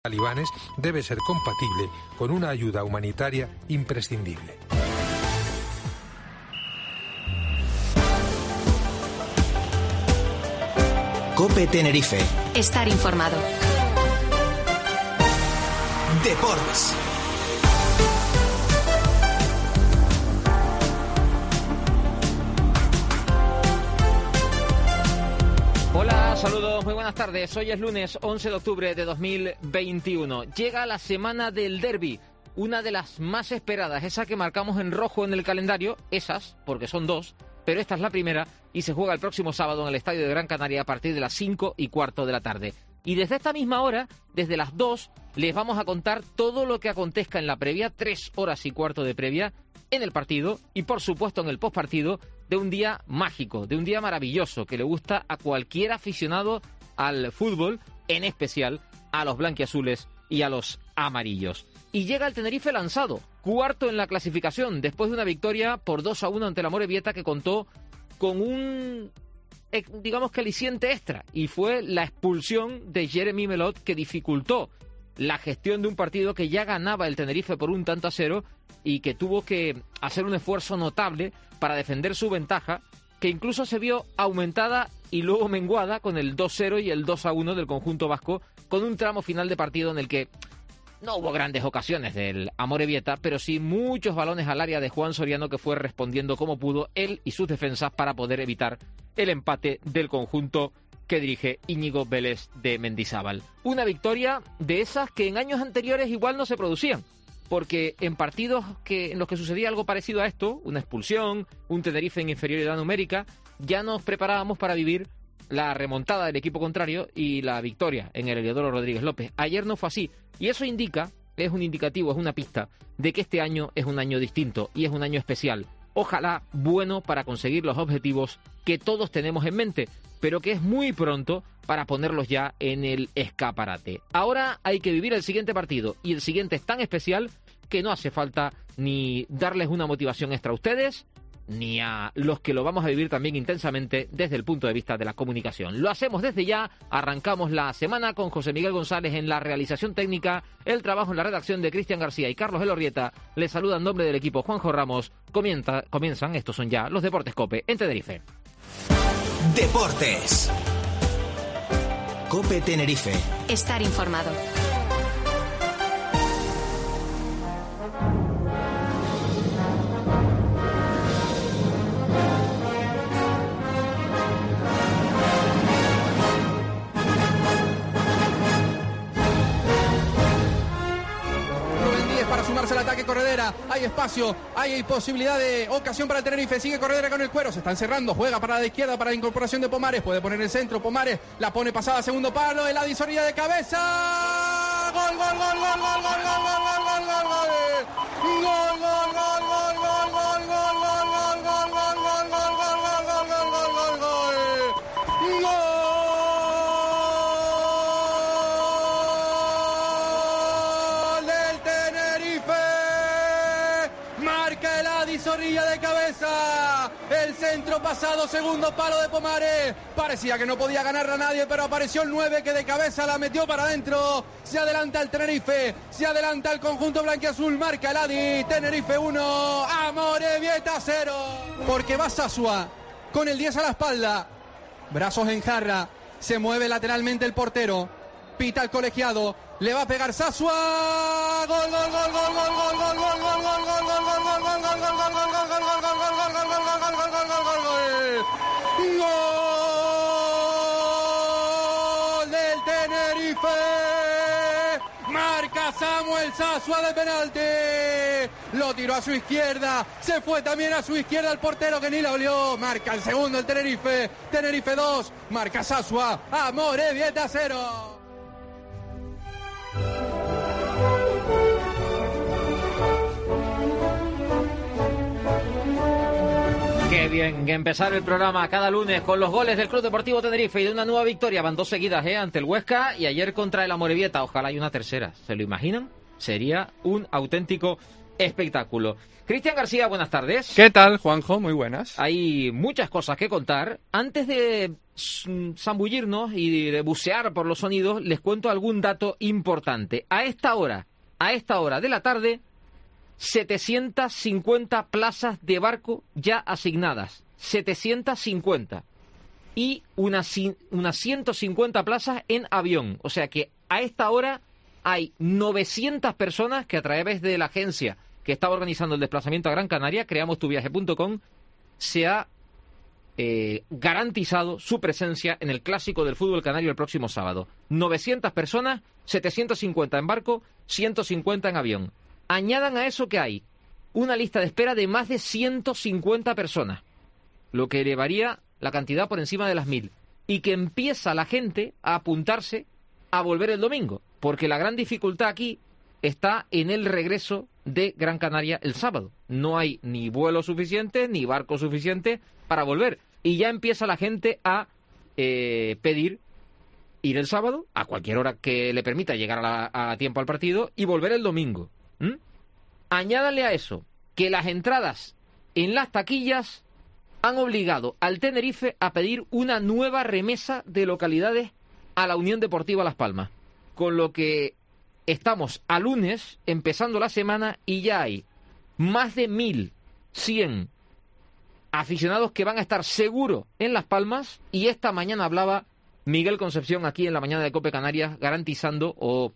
talibanes debe ser compatible con una ayuda humanitaria imprescindible. COPE Tenerife. Estar informado. Deportes. Hola, saludos, muy buenas tardes. Hoy es lunes 11 de octubre de 2021. Llega la semana del derbi, una de las más esperadas, esa que marcamos en rojo en el calendario, esas, porque son dos, pero esta es la primera y se juega el próximo sábado en el Estadio de Gran Canaria a partir de las 5:15 de la tarde. Y desde esta misma hora, desde las 2, les vamos a contar todo lo que acontezca en la previa, 3 horas y cuarto de previa, en el partido y por supuesto en el postpartido, de un día mágico, de un día maravilloso que le gusta a cualquier aficionado al fútbol, en especial a los blanquiazules y a los amarillos. Y llega el Tenerife lanzado, cuarto en la clasificación, después de una victoria por 2-1 ante el Amorebieta que contó con un, digamos que aliciente extra, y fue la expulsión de Jeremy Melot que dificultó la gestión de un partido que ya ganaba el Tenerife por 1-0 y que tuvo que hacer un esfuerzo notable para defender su ventaja, que incluso se vio aumentada y luego menguada con el 2-0 y el 2-1 del conjunto vasco, con un tramo final de partido en el que no hubo grandes ocasiones del Amorebieta, pero sí muchos balones al área de Juan Soriano, que fue respondiendo como pudo él y sus defensas para poder evitar el empate del conjunto que dirige Íñigo Vélez de Mendizábal. Una victoria de esas que en años anteriores igual no se producían, porque en partidos en los que sucedía algo parecido a esto, una expulsión, un Tenerife en inferioridad numérica, ya nos preparábamos para vivir la remontada del equipo contrario y la victoria en el Heliodoro Rodríguez López. Ayer no fue así, y eso indica, es un indicativo, es una pista de que este año es un año distinto y es un año especial. Ojalá bueno para conseguir los objetivos que todos tenemos en mente, pero que es muy pronto para ponerlos ya en el escaparate. Ahora hay que vivir el siguiente partido, y el siguiente es tan especial que no hace falta ni darles una motivación extra a ustedes, ni a los que lo vamos a vivir también intensamente desde el punto de vista de la comunicación. Lo hacemos desde ya, arrancamos la semana con José Miguel González en la realización técnica, el trabajo en la redacción de Cristian García y Carlos Elorrieta. Les saluda en nombre del equipo Juanjo Ramos. Comienzan, estos son ya los Deportes COPE en Tenerife. Deportes. COPE Tenerife. Estar informado. Sumarse al ataque Corredera, hay espacio, hay posibilidad de ocasión para el Tenerife, sigue Corredera con el cuero, se están cerrando, juega para la izquierda para la incorporación de Pomares, puede poner el centro, Pomares la pone pasada, segundo palo, el Adi Zorrilla de cabeza, gol, gol, gol, gol, gol, gol, gol, gol, gol, gol, gol, gol, gol, gol, gol, gol, gol, gol, gol, Zorrilla de cabeza, el centro pasado, segundo palo de Pomares, parecía que no podía ganarla a nadie, pero apareció el 9 que de cabeza la metió para adentro, se adelanta el Tenerife, se adelanta el conjunto blanquiazul, marca el Adi, Tenerife 1, Amorebieta 0, porque va Sasua con el 10 a la espalda, brazos en jarra, se mueve lateralmente el portero, pita el colegiado, le va a pegar Sasua, gol, gol, gol, gol, gol, gol, gol, gol, gol, gol, gol, gol, gol, gol, gol, gol, gol del Tenerife, marca Samuel Sasua de penalti, lo tiró a su izquierda, se fue también a su izquierda el portero que ni la olió, marca el segundo el Tenerife, Tenerife 2, marca Sasua, Amorebieta 0. Qué bien que empezar el programa cada lunes con los goles del Club Deportivo Tenerife y de una nueva victoria. Van 2 seguidas ante el Huesca y ayer contra el Amorebieta. Ojalá hay una tercera. ¿Se lo imaginan? Sería un auténtico espectáculo. Cristian García, buenas tardes. ¿Qué tal, Juanjo? Muy buenas. Hay muchas cosas que contar. Antes de zambullirnos y de bucear por los sonidos, les cuento algún dato importante. A esta hora de la tarde, 750 plazas de barco ya asignadas. 750. Y unas 150 plazas en avión. O sea que a esta hora hay 900 personas que a través de la agencia que estaba organizando el desplazamiento a Gran Canaria, creamostuviaje.com, se ha garantizado su presencia en el Clásico del Fútbol Canario el próximo sábado. 900 personas, 750 en barco, 150 en avión. Añadan a eso que hay una lista de espera de más de 150 personas, lo que elevaría la cantidad por encima de las 1000, y que empieza la gente a apuntarse a volver el domingo, porque la gran dificultad aquí está en el regreso de Gran Canaria el sábado. No hay ni vuelo suficiente, ni barco suficiente para volver, y ya empieza la gente a pedir ir el sábado, a cualquier hora que le permita llegar a tiempo al partido, y volver el domingo. Añádanle a eso que las entradas en las taquillas han obligado al Tenerife a pedir una nueva remesa de localidades a la Unión Deportiva Las Palmas, con lo que estamos a lunes, empezando la semana, y ya hay más de 1.100 aficionados que van a estar seguro en Las Palmas, y esta mañana hablaba Miguel Concepción aquí en la mañana de COPE Canarias, garantizando o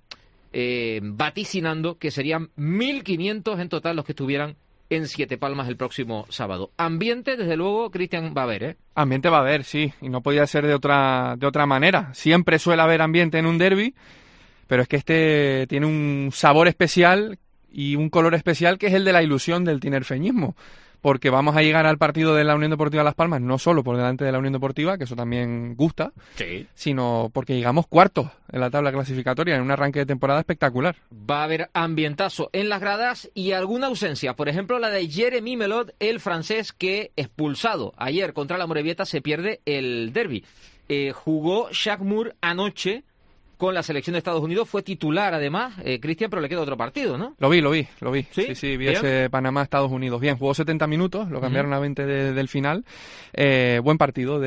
vaticinando que serían 1.500 en total los que estuvieran en Siete Palmas el próximo sábado. Ambiente, desde luego, Cristian, va a haber, ¿eh? Ambiente va a haber, sí, y no podía ser de otra manera. Siempre suele haber ambiente en un derbi, pero es que este tiene un sabor especial y un color especial, que es el de la ilusión del tinerfeñismo, porque vamos a llegar al partido de la Unión Deportiva Las Palmas no solo por delante de la Unión Deportiva, que eso también gusta, sí, sino porque llegamos cuartos en la tabla clasificatoria en un arranque de temporada espectacular. Va a haber ambientazo en las gradas y alguna ausencia, por ejemplo la de Jérémy Melot, el francés que, expulsado ayer contra la Morevieta, se pierde el derbi. Jugó Jacques Moore anoche con la selección de Estados Unidos, fue titular además, Cristian, pero le queda otro partido, ¿no? Lo vi. Sí, vi ese Panamá-Estados Unidos. Bien, jugó 70 minutos, lo cambiaron a 20 del final. Buen partido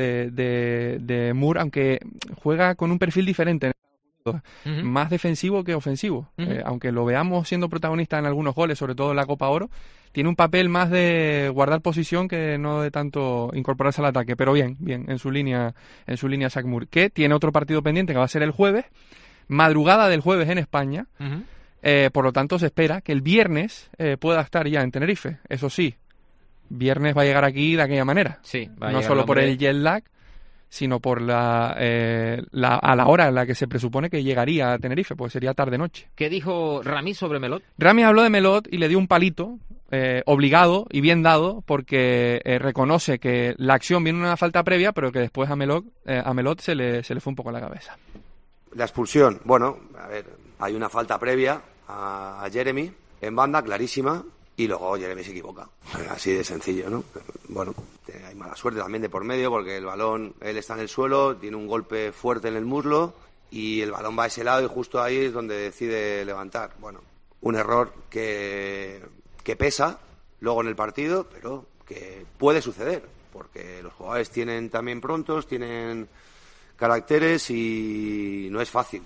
de Moore, aunque juega con un perfil diferente, más defensivo que ofensivo. Aunque lo veamos siendo protagonista en algunos goles, sobre todo en la Copa Oro, tiene un papel más de guardar posición que no de tanto incorporarse al ataque, pero bien, en su línea Jacques Moore, que tiene otro partido pendiente que va a ser el jueves, madrugada del jueves en España. Por lo tanto se espera que el viernes pueda estar ya en Tenerife. Eso sí, viernes va a llegar aquí de aquella manera, sí, no solo por el jet lag, sino por a la hora en la que se presupone que llegaría a Tenerife, pues sería tarde-noche. ¿Qué dijo Rami sobre Melot? Rami habló de Melot y le dio un palito obligado y bien dado, porque reconoce que la acción viene una falta previa, pero que después a Melot se le fue un poco la cabeza. La expulsión, bueno, a ver, hay una falta previa a Jérémy en banda, clarísima, y luego Jérémy se equivoca. Así de sencillo, ¿no? Bueno, hay mala suerte también de por medio, porque el balón, él está en el suelo, tiene un golpe fuerte en el muslo, y el balón va a ese lado y justo ahí es donde decide levantar. Bueno, un error que pesa luego en el partido, pero que puede suceder, porque los jugadores tienen también prontos, tienen caracteres y no es fácil.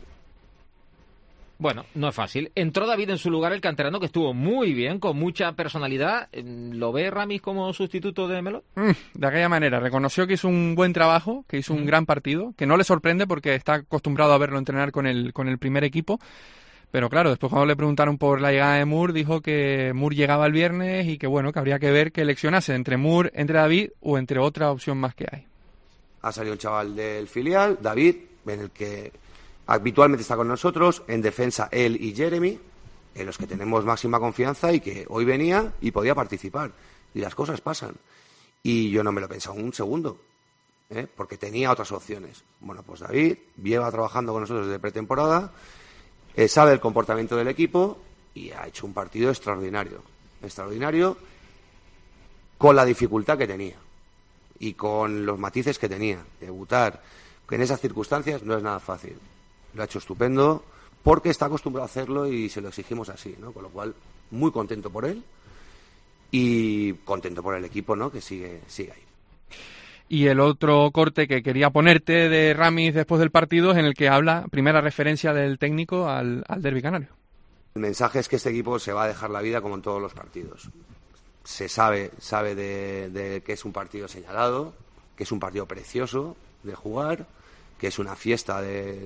Bueno, no es fácil. Entró David en su lugar, el canterano, que estuvo muy bien, con mucha personalidad. ¿Lo ve Ramis como sustituto de Melot? De aquella manera. Reconoció que hizo un buen trabajo, que hizo un gran partido, que no le sorprende porque está acostumbrado a verlo entrenar con el primer equipo. Pero claro, después cuando le preguntaron por la llegada de Moore, dijo que Moore llegaba el viernes y que bueno, que habría que ver que eleccionase entre Moore, entre David o entre otra opción más que hay. Ha salido un chaval del filial, David, en el que habitualmente está con nosotros, en defensa él y Jérémy, en los que tenemos máxima confianza, y que hoy venía y podía participar. Y las cosas pasan. Y yo no me lo he pensado un segundo, porque tenía otras opciones. Bueno, pues David lleva trabajando con nosotros desde pretemporada, sabe el comportamiento del equipo y ha hecho un partido extraordinario con la dificultad que tenía y con los matices que tenía. Debutar en esas circunstancias no es nada fácil. Lo ha hecho estupendo, porque está acostumbrado a hacerlo y se lo exigimos así, ¿no? Con lo cual, muy contento por él y contento por el equipo, ¿no? Que sigue ahí. Y el otro corte que quería ponerte de Ramis después del partido es en el que habla, primera referencia del técnico al derbi canario. El mensaje es que este equipo se va a dejar la vida como en todos los partidos. Se sabe de que es un partido señalado, que es un partido precioso de jugar, que es una fiesta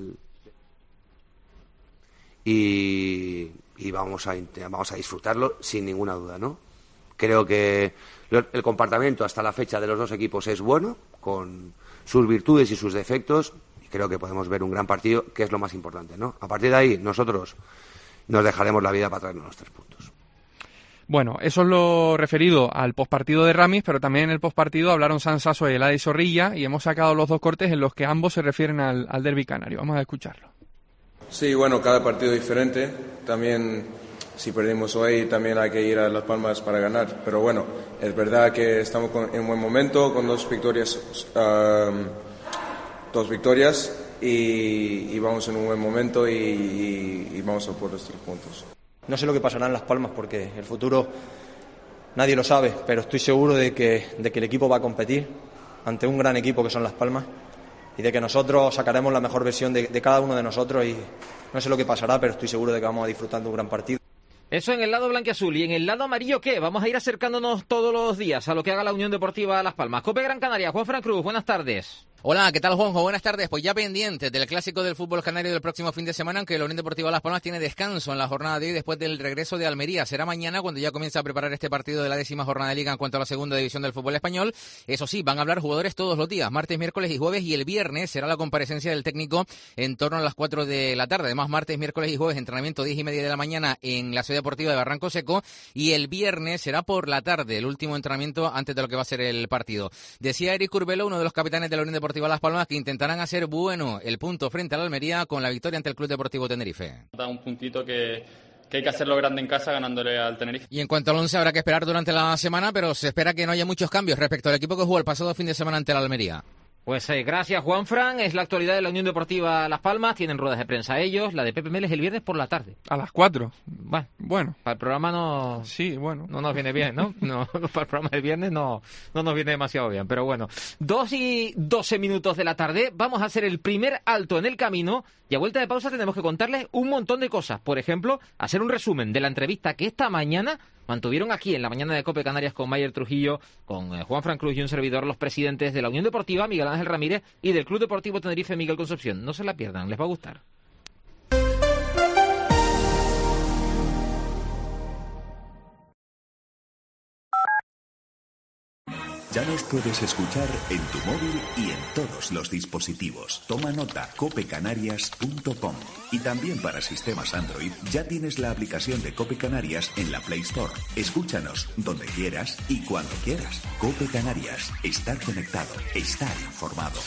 y vamos a disfrutarlo sin ninguna duda, ¿no? Creo que el comportamiento hasta la fecha de los dos equipos es bueno, con sus virtudes y sus defectos, y creo que podemos ver un gran partido, que es lo más importante, ¿no? A partir de ahí, nosotros nos dejaremos la vida para traernos los 3 puntos. Bueno, eso es lo referido al postpartido de Ramis, pero también en el postpartido hablaron San Saso y Eladi Zorrilla, y hemos sacado los 2 cortes en los que ambos se refieren al derbi canario. Vamos a escucharlo. Sí, bueno, cada partido es diferente. También, si perdimos hoy, también hay que ir a Las Palmas para ganar. Pero bueno, es verdad que estamos en un buen momento, con 2 victorias, y vamos en un buen momento y vamos a por los 3 puntos. No sé lo que pasará en Las Palmas porque el futuro nadie lo sabe, pero estoy seguro de que el equipo va a competir ante un gran equipo que son Las Palmas y de que nosotros sacaremos la mejor versión de cada uno de nosotros, y no sé lo que pasará, pero estoy seguro de que vamos a disfrutar de un gran partido. Eso en el lado blanquiazul. ¿Y en el lado amarillo qué? Vamos a ir acercándonos todos los días a lo que haga la Unión Deportiva Las Palmas. COPE Gran Canaria, Juanfran Cruz, buenas tardes. Hola, ¿qué tal, Juanjo? Buenas tardes. Pues ya pendiente del clásico del fútbol canario del próximo fin de semana, aunque la Unión Deportiva Las Palmas tiene descanso en la jornada de hoy después del regreso de Almería. Será mañana cuando ya comienza a preparar este partido de la 10ª jornada de Liga en cuanto a la segunda división del fútbol español. Eso sí, van a hablar jugadores todos los días, martes, miércoles y jueves, y el viernes será la comparecencia del técnico en torno a las 4 de la tarde. Además, martes, miércoles y jueves, entrenamiento 10:30 de la mañana en la Ciudad Deportiva de Barranco Seco, y el viernes será por la tarde, el último entrenamiento antes de lo que va a ser el partido. Decía Eric Curbelo, uno de los capitanes de la Unión Deportiva Las Palmas, que intentarán hacer bueno el punto frente al Almería con la victoria ante el Club Deportivo Tenerife. Da un puntito que hay que hacerlo grande en casa ganándole al Tenerife. Y en cuanto al 11 habrá que esperar durante la semana, pero se espera que no haya muchos cambios respecto al equipo que jugó el pasado fin de semana ante el Almería. Pues gracias, Juanfran. Es la actualidad de la Unión Deportiva Las Palmas. Tienen ruedas de prensa ellos. La de Pepe Mel es el viernes por la tarde. A las 4. Bueno. Para el programa no... Sí, bueno. No nos viene bien, ¿no? No, para el programa del viernes no nos viene demasiado bien. Pero bueno, 2:12 de la tarde. Vamos a hacer el primer alto en el camino. Y a vuelta de pausa tenemos que contarles un montón de cosas. Por ejemplo, hacer un resumen de la entrevista que esta mañana mantuvieron aquí en la mañana de COPE Canarias con Mayer Trujillo, con Juanfran Cruz y un servidor, los presidentes de la Unión Deportiva, Miguel Ángel Ramírez, y del Club Deportivo Tenerife, Miguel Concepción. No se la pierdan, les va a gustar. Ya nos puedes escuchar en tu móvil y en todos los dispositivos. Toma nota, copecanarias.com. Y también para sistemas Android ya tienes la aplicación de Cope Canarias en la Play Store. Escúchanos donde quieras y cuando quieras. Cope Canarias. Estar conectado. Estar informado.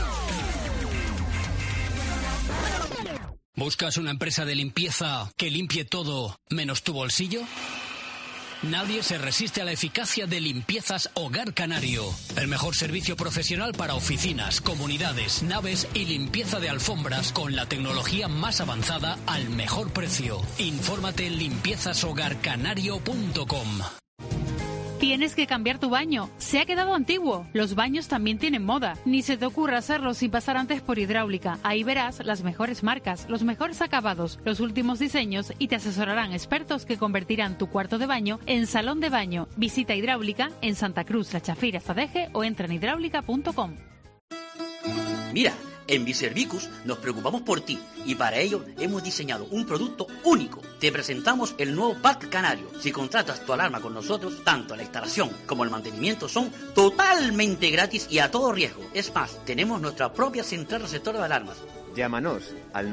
¿Buscas una empresa de limpieza que limpie todo menos tu bolsillo? Nadie se resiste a la eficacia de Limpiezas Hogar Canario. El mejor servicio profesional para oficinas, comunidades, naves y limpieza de alfombras con la tecnología más avanzada al mejor precio. Infórmate en limpiezashogarcanario.com. Tienes que cambiar tu baño. Se ha quedado antiguo. Los baños también tienen moda. Ni se te ocurra hacerlo sin pasar antes por Hidráulica. Ahí verás las mejores marcas, los mejores acabados, los últimos diseños y te asesorarán expertos que convertirán tu cuarto de baño en salón de baño. Visita Hidráulica en Santa Cruz, La Chafira, Zadeje o entra en hidráulica.com. Mira, en Biservicus nos preocupamos por ti y para ello hemos diseñado un producto único. Te presentamos el nuevo Pack Canario. Si contratas tu alarma con nosotros, tanto la instalación como el mantenimiento son totalmente gratis y a todo riesgo. Es más, tenemos nuestra propia central receptora de alarmas. Llámanos al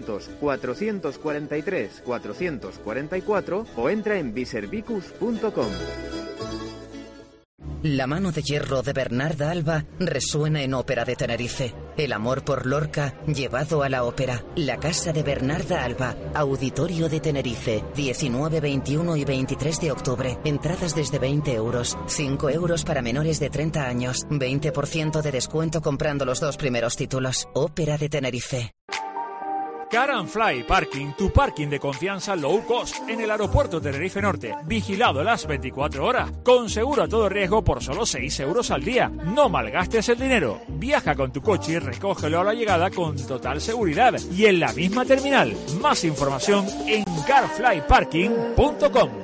900-443-444 o entra en biservicus.com. La mano de hierro de Bernarda Alba resuena en Ópera de Tenerife. El amor por Lorca llevado a la ópera. La casa de Bernarda Alba, Auditorio de Tenerife, 19, 21 y 23 de octubre. Entradas desde 20 euros, 5 euros para menores de 30 años, 20% de descuento comprando los 2 primeros títulos. Ópera de Tenerife. Car and Fly Parking, tu parking de confianza low cost en el aeropuerto Tenerife Norte, vigilado las 24 horas, con seguro a todo riesgo por solo 6 euros al día. No malgastes el dinero. Viaja con tu coche y recógelo a la llegada con total seguridad y en la misma terminal. Más información en carflyparking.com.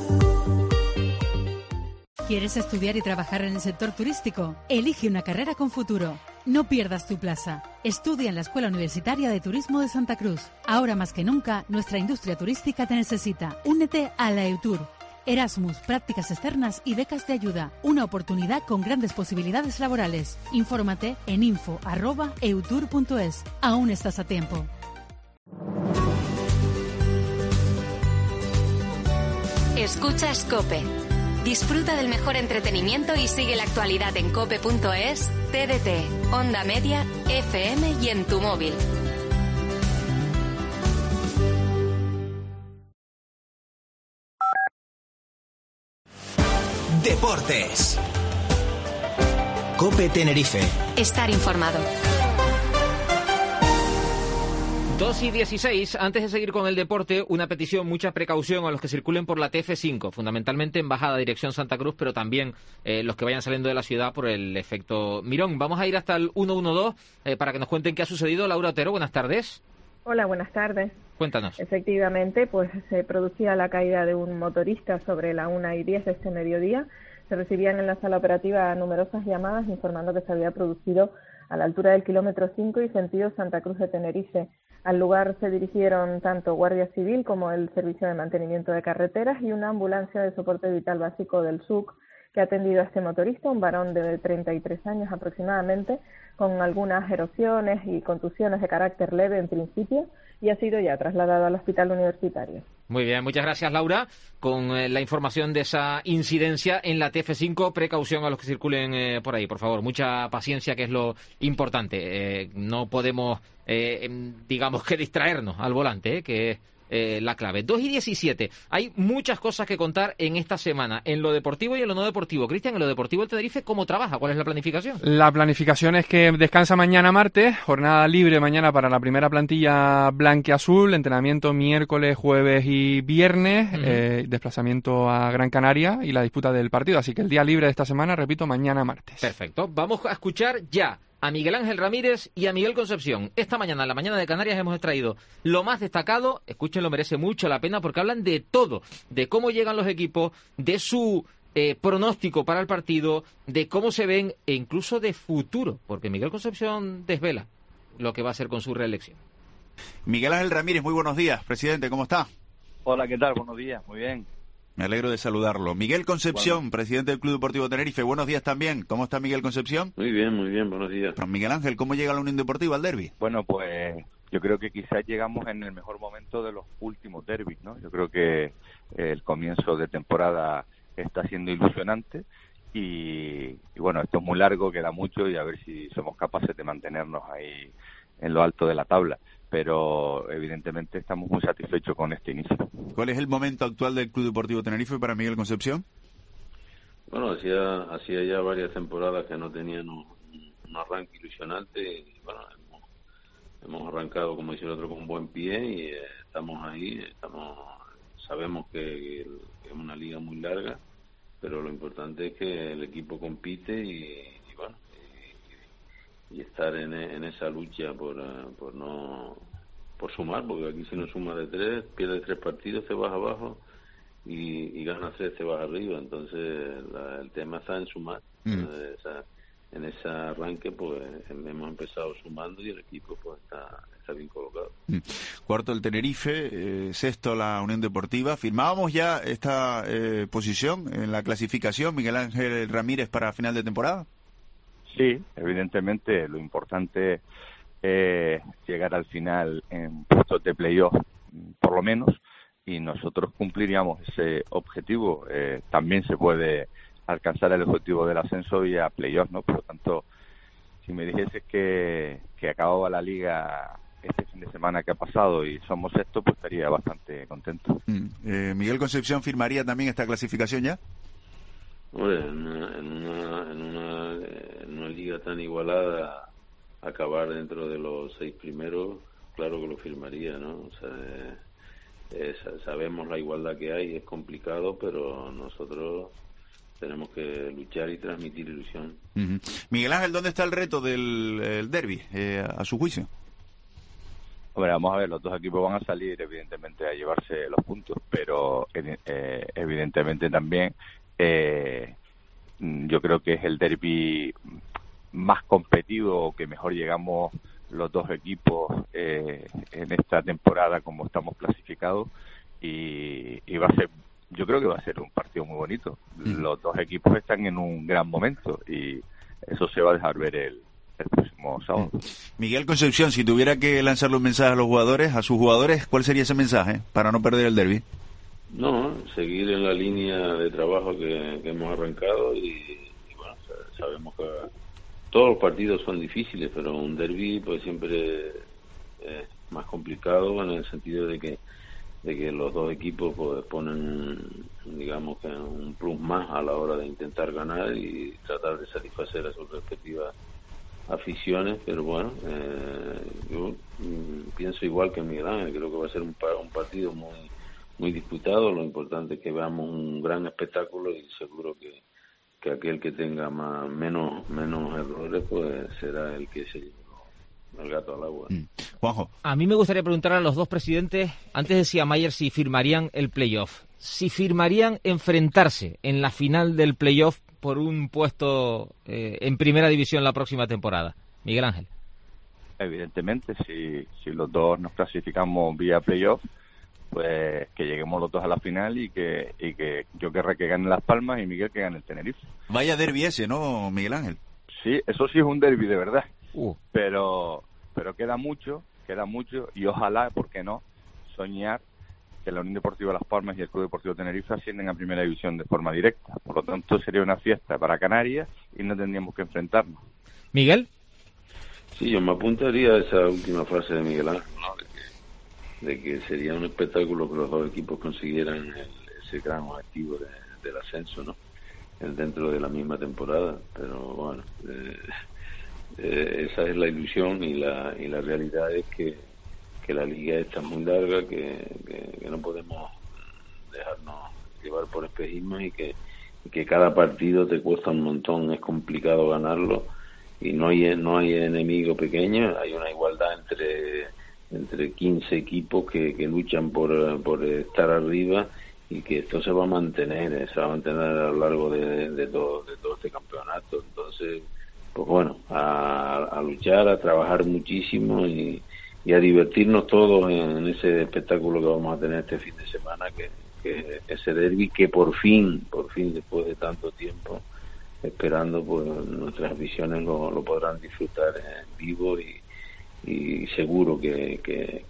¿Quieres estudiar y trabajar en el sector turístico? Elige una carrera con futuro. No pierdas tu plaza. Estudia en la Escuela Universitaria de Turismo de Santa Cruz. Ahora más que nunca, nuestra industria turística te necesita. Únete a la EUTUR. Erasmus, prácticas externas y becas de ayuda. Una oportunidad con grandes posibilidades laborales. Infórmate en info@eutur.es. Aún estás a tiempo. Escuchas COPE. Disfruta del mejor entretenimiento y sigue la actualidad en cope.es, TDT, Onda Media, FM y en tu móvil. Deportes. COPE Tenerife. Estar informado. 2:16. Antes de seguir con el deporte, una petición, mucha precaución a los que circulen por la TF5, fundamentalmente en bajada dirección Santa Cruz, pero también los que vayan saliendo de la ciudad por el efecto Mirón. Vamos a ir hasta el 112 para que nos cuenten qué ha sucedido. Laura Otero, buenas tardes. Hola, buenas tardes. Cuéntanos. Efectivamente, pues se producía la caída de un motorista sobre la 1:10 de este mediodía. Se recibían en la sala operativa numerosas llamadas informando que se había producido a la altura del kilómetro 5 y sentido Santa Cruz de Tenerife. Al lugar se dirigieron tanto Guardia Civil como el Servicio de Mantenimiento de Carreteras y una ambulancia de soporte vital básico del SUC que ha atendido a este motorista, un varón de 33 años aproximadamente, con algunas erosiones y contusiones de carácter leve en principio, y ha sido ya trasladado al hospital universitario. Muy bien, muchas gracias, Laura, con la información de esa incidencia en la TF5. Precaución a los que circulen por ahí, por favor, mucha paciencia, que es lo importante. No podemos, digamos que distraernos al volante, que es la clave. 2:17. Hay muchas cosas que contar en esta semana, en lo deportivo y en lo no deportivo. Cristian, en lo deportivo el Tenerife, ¿cómo trabaja? ¿Cuál es la planificación? La planificación es que descansa mañana martes, jornada libre mañana para la primera plantilla blanquiazul, entrenamiento miércoles, jueves y viernes, desplazamiento a Gran Canaria y la disputa del partido. Así que el día libre de esta semana, repito, mañana martes. Perfecto. Vamos a escuchar ya a Miguel Ángel Ramírez y a Miguel Concepción. Esta mañana, en la mañana de Canarias, hemos extraído lo más destacado. Escúchenlo, merece mucho la pena porque hablan de todo, de cómo llegan los equipos, de su pronóstico para el partido, de cómo se ven e incluso de futuro, porque Miguel Concepción desvela lo que va a hacer con su reelección. Miguel Ángel Ramírez, muy buenos días, presidente, ¿cómo está? Hola, ¿qué tal? Buenos días, muy bien. Me alegro de saludarlo. Miguel Concepción, presidente del Club Deportivo Tenerife. Buenos días también. ¿Cómo está Miguel Concepción? Muy bien, buenos días. Pero Miguel Ángel, ¿cómo llega la Unión Deportiva al derbi? Bueno, pues yo creo que quizás llegamos en el mejor momento de los últimos derbis, ¿no? Yo creo que el comienzo de temporada está siendo ilusionante y bueno, esto es muy largo, queda mucho y a ver si somos capaces de mantenernos ahí en lo alto de la tabla. Pero evidentemente estamos muy satisfechos con este inicio. ¿Cuál es el momento actual del Club Deportivo Tenerife para Miguel Concepción? Bueno, hacía ya varias temporadas que no tenían un arranque ilusionante y bueno, hemos arrancado, como dice el otro, con un buen pie y estamos ahí, sabemos que es una liga muy larga, pero lo importante es que el equipo compite y bueno, y estar en esa lucha por sumar, porque aquí si no sumas de 3, pierdes 3 partidos, te vas abajo y ganas 3, te vas arriba. Entonces el tema está en sumar. En ese arranque pues hemos empezado sumando y el equipo pues está bien colocado. Cuarto el Tenerife, sexto la Unión Deportiva. ¿Firmábamos ya esta posición en la clasificación, Miguel Ángel Ramírez, para final de temporada? Sí, evidentemente lo importante es llegar al final en puestos de playoff, por lo menos, y nosotros cumpliríamos ese objetivo. También se puede alcanzar el objetivo del ascenso vía playoff, ¿no? Por lo tanto, si me dijeses que acababa la liga este fin de semana que ha pasado y somos sexto, pues estaría bastante contento. ¿Miguel Concepción firmaría también esta clasificación ya? Hombre, en una liga tan igualada, acabar dentro de los 6 primeros claro que lo firmaría, ¿no? O sea, sabemos la igualdad que hay, es complicado, pero nosotros tenemos que luchar y transmitir ilusión. Uh-huh. Miguel Ángel, ¿dónde está el reto del derbi, a su juicio? Hombre, vamos a ver, los dos equipos van a salir evidentemente a llevarse los puntos, pero evidentemente también yo creo que es el derbi más competitivo, que mejor llegamos los dos equipos en esta temporada como estamos clasificados, y va a ser, yo creo que va a ser un partido muy bonito. Los dos equipos están en un gran momento y eso se va a dejar ver el próximo sábado. Miguel Concepción, si tuviera que lanzarle un mensaje a los jugadores, a sus jugadores, ¿cuál sería ese mensaje para no perder el derbi? No, seguir en la línea de trabajo que hemos arrancado y bueno, sabemos que todos los partidos son difíciles, pero un derbi pues siempre es más complicado, en el sentido de que los dos equipos pues ponen, digamos, que un plus más a la hora de intentar ganar y tratar de satisfacer a sus respectivas aficiones. Pero bueno, yo pienso igual que Miguel Ángel, creo que va a ser un partido muy disputado. Lo importante es que veamos un gran espectáculo y seguro que aquel que tenga menos errores pues será el que se lleve el gato al agua. Juanjo. A mí me gustaría preguntar a los dos presidentes, antes decía Mayer si firmarían el playoff, si firmarían enfrentarse en la final del playoff por un puesto en primera división la próxima temporada. Miguel Ángel. Evidentemente, si los dos nos clasificamos vía playoff, pues que lleguemos los dos a la final y que yo querré que gane Las Palmas y Miguel que gane el Tenerife. Vaya derbi ese, ¿no, Miguel Ángel? Sí, eso sí es un derbi de verdad. Pero queda mucho y ojalá, ¿por qué no?, soñar que la Unión Deportiva Las Palmas y el Club Deportivo Tenerife ascienden a Primera División de forma directa. Por lo tanto, sería una fiesta para Canarias y no tendríamos que enfrentarnos. ¿Miguel? Sí, yo me apuntaría a esa última frase de Miguel Ángel, ¿no? De que sería un espectáculo que los dos equipos consiguieran ese gran objetivo del ascenso, ¿no? Dentro de la misma temporada. Pero bueno, esa es la ilusión y la realidad es que la liga está muy larga, que no podemos dejarnos llevar por espejismos y que cada partido te cuesta un montón, es complicado ganarlo y no hay enemigo pequeño, hay una igualdad entre 15 equipos que luchan por estar arriba, y que esto se va a mantener a lo largo de todo este campeonato. Entonces, pues bueno, a luchar, a trabajar muchísimo y a divertirnos todos en ese espectáculo que vamos a tener este fin de semana, que ese derbi que por fin, después de tanto tiempo esperando, pues nuestras visiones lo podrán disfrutar en vivo y seguro que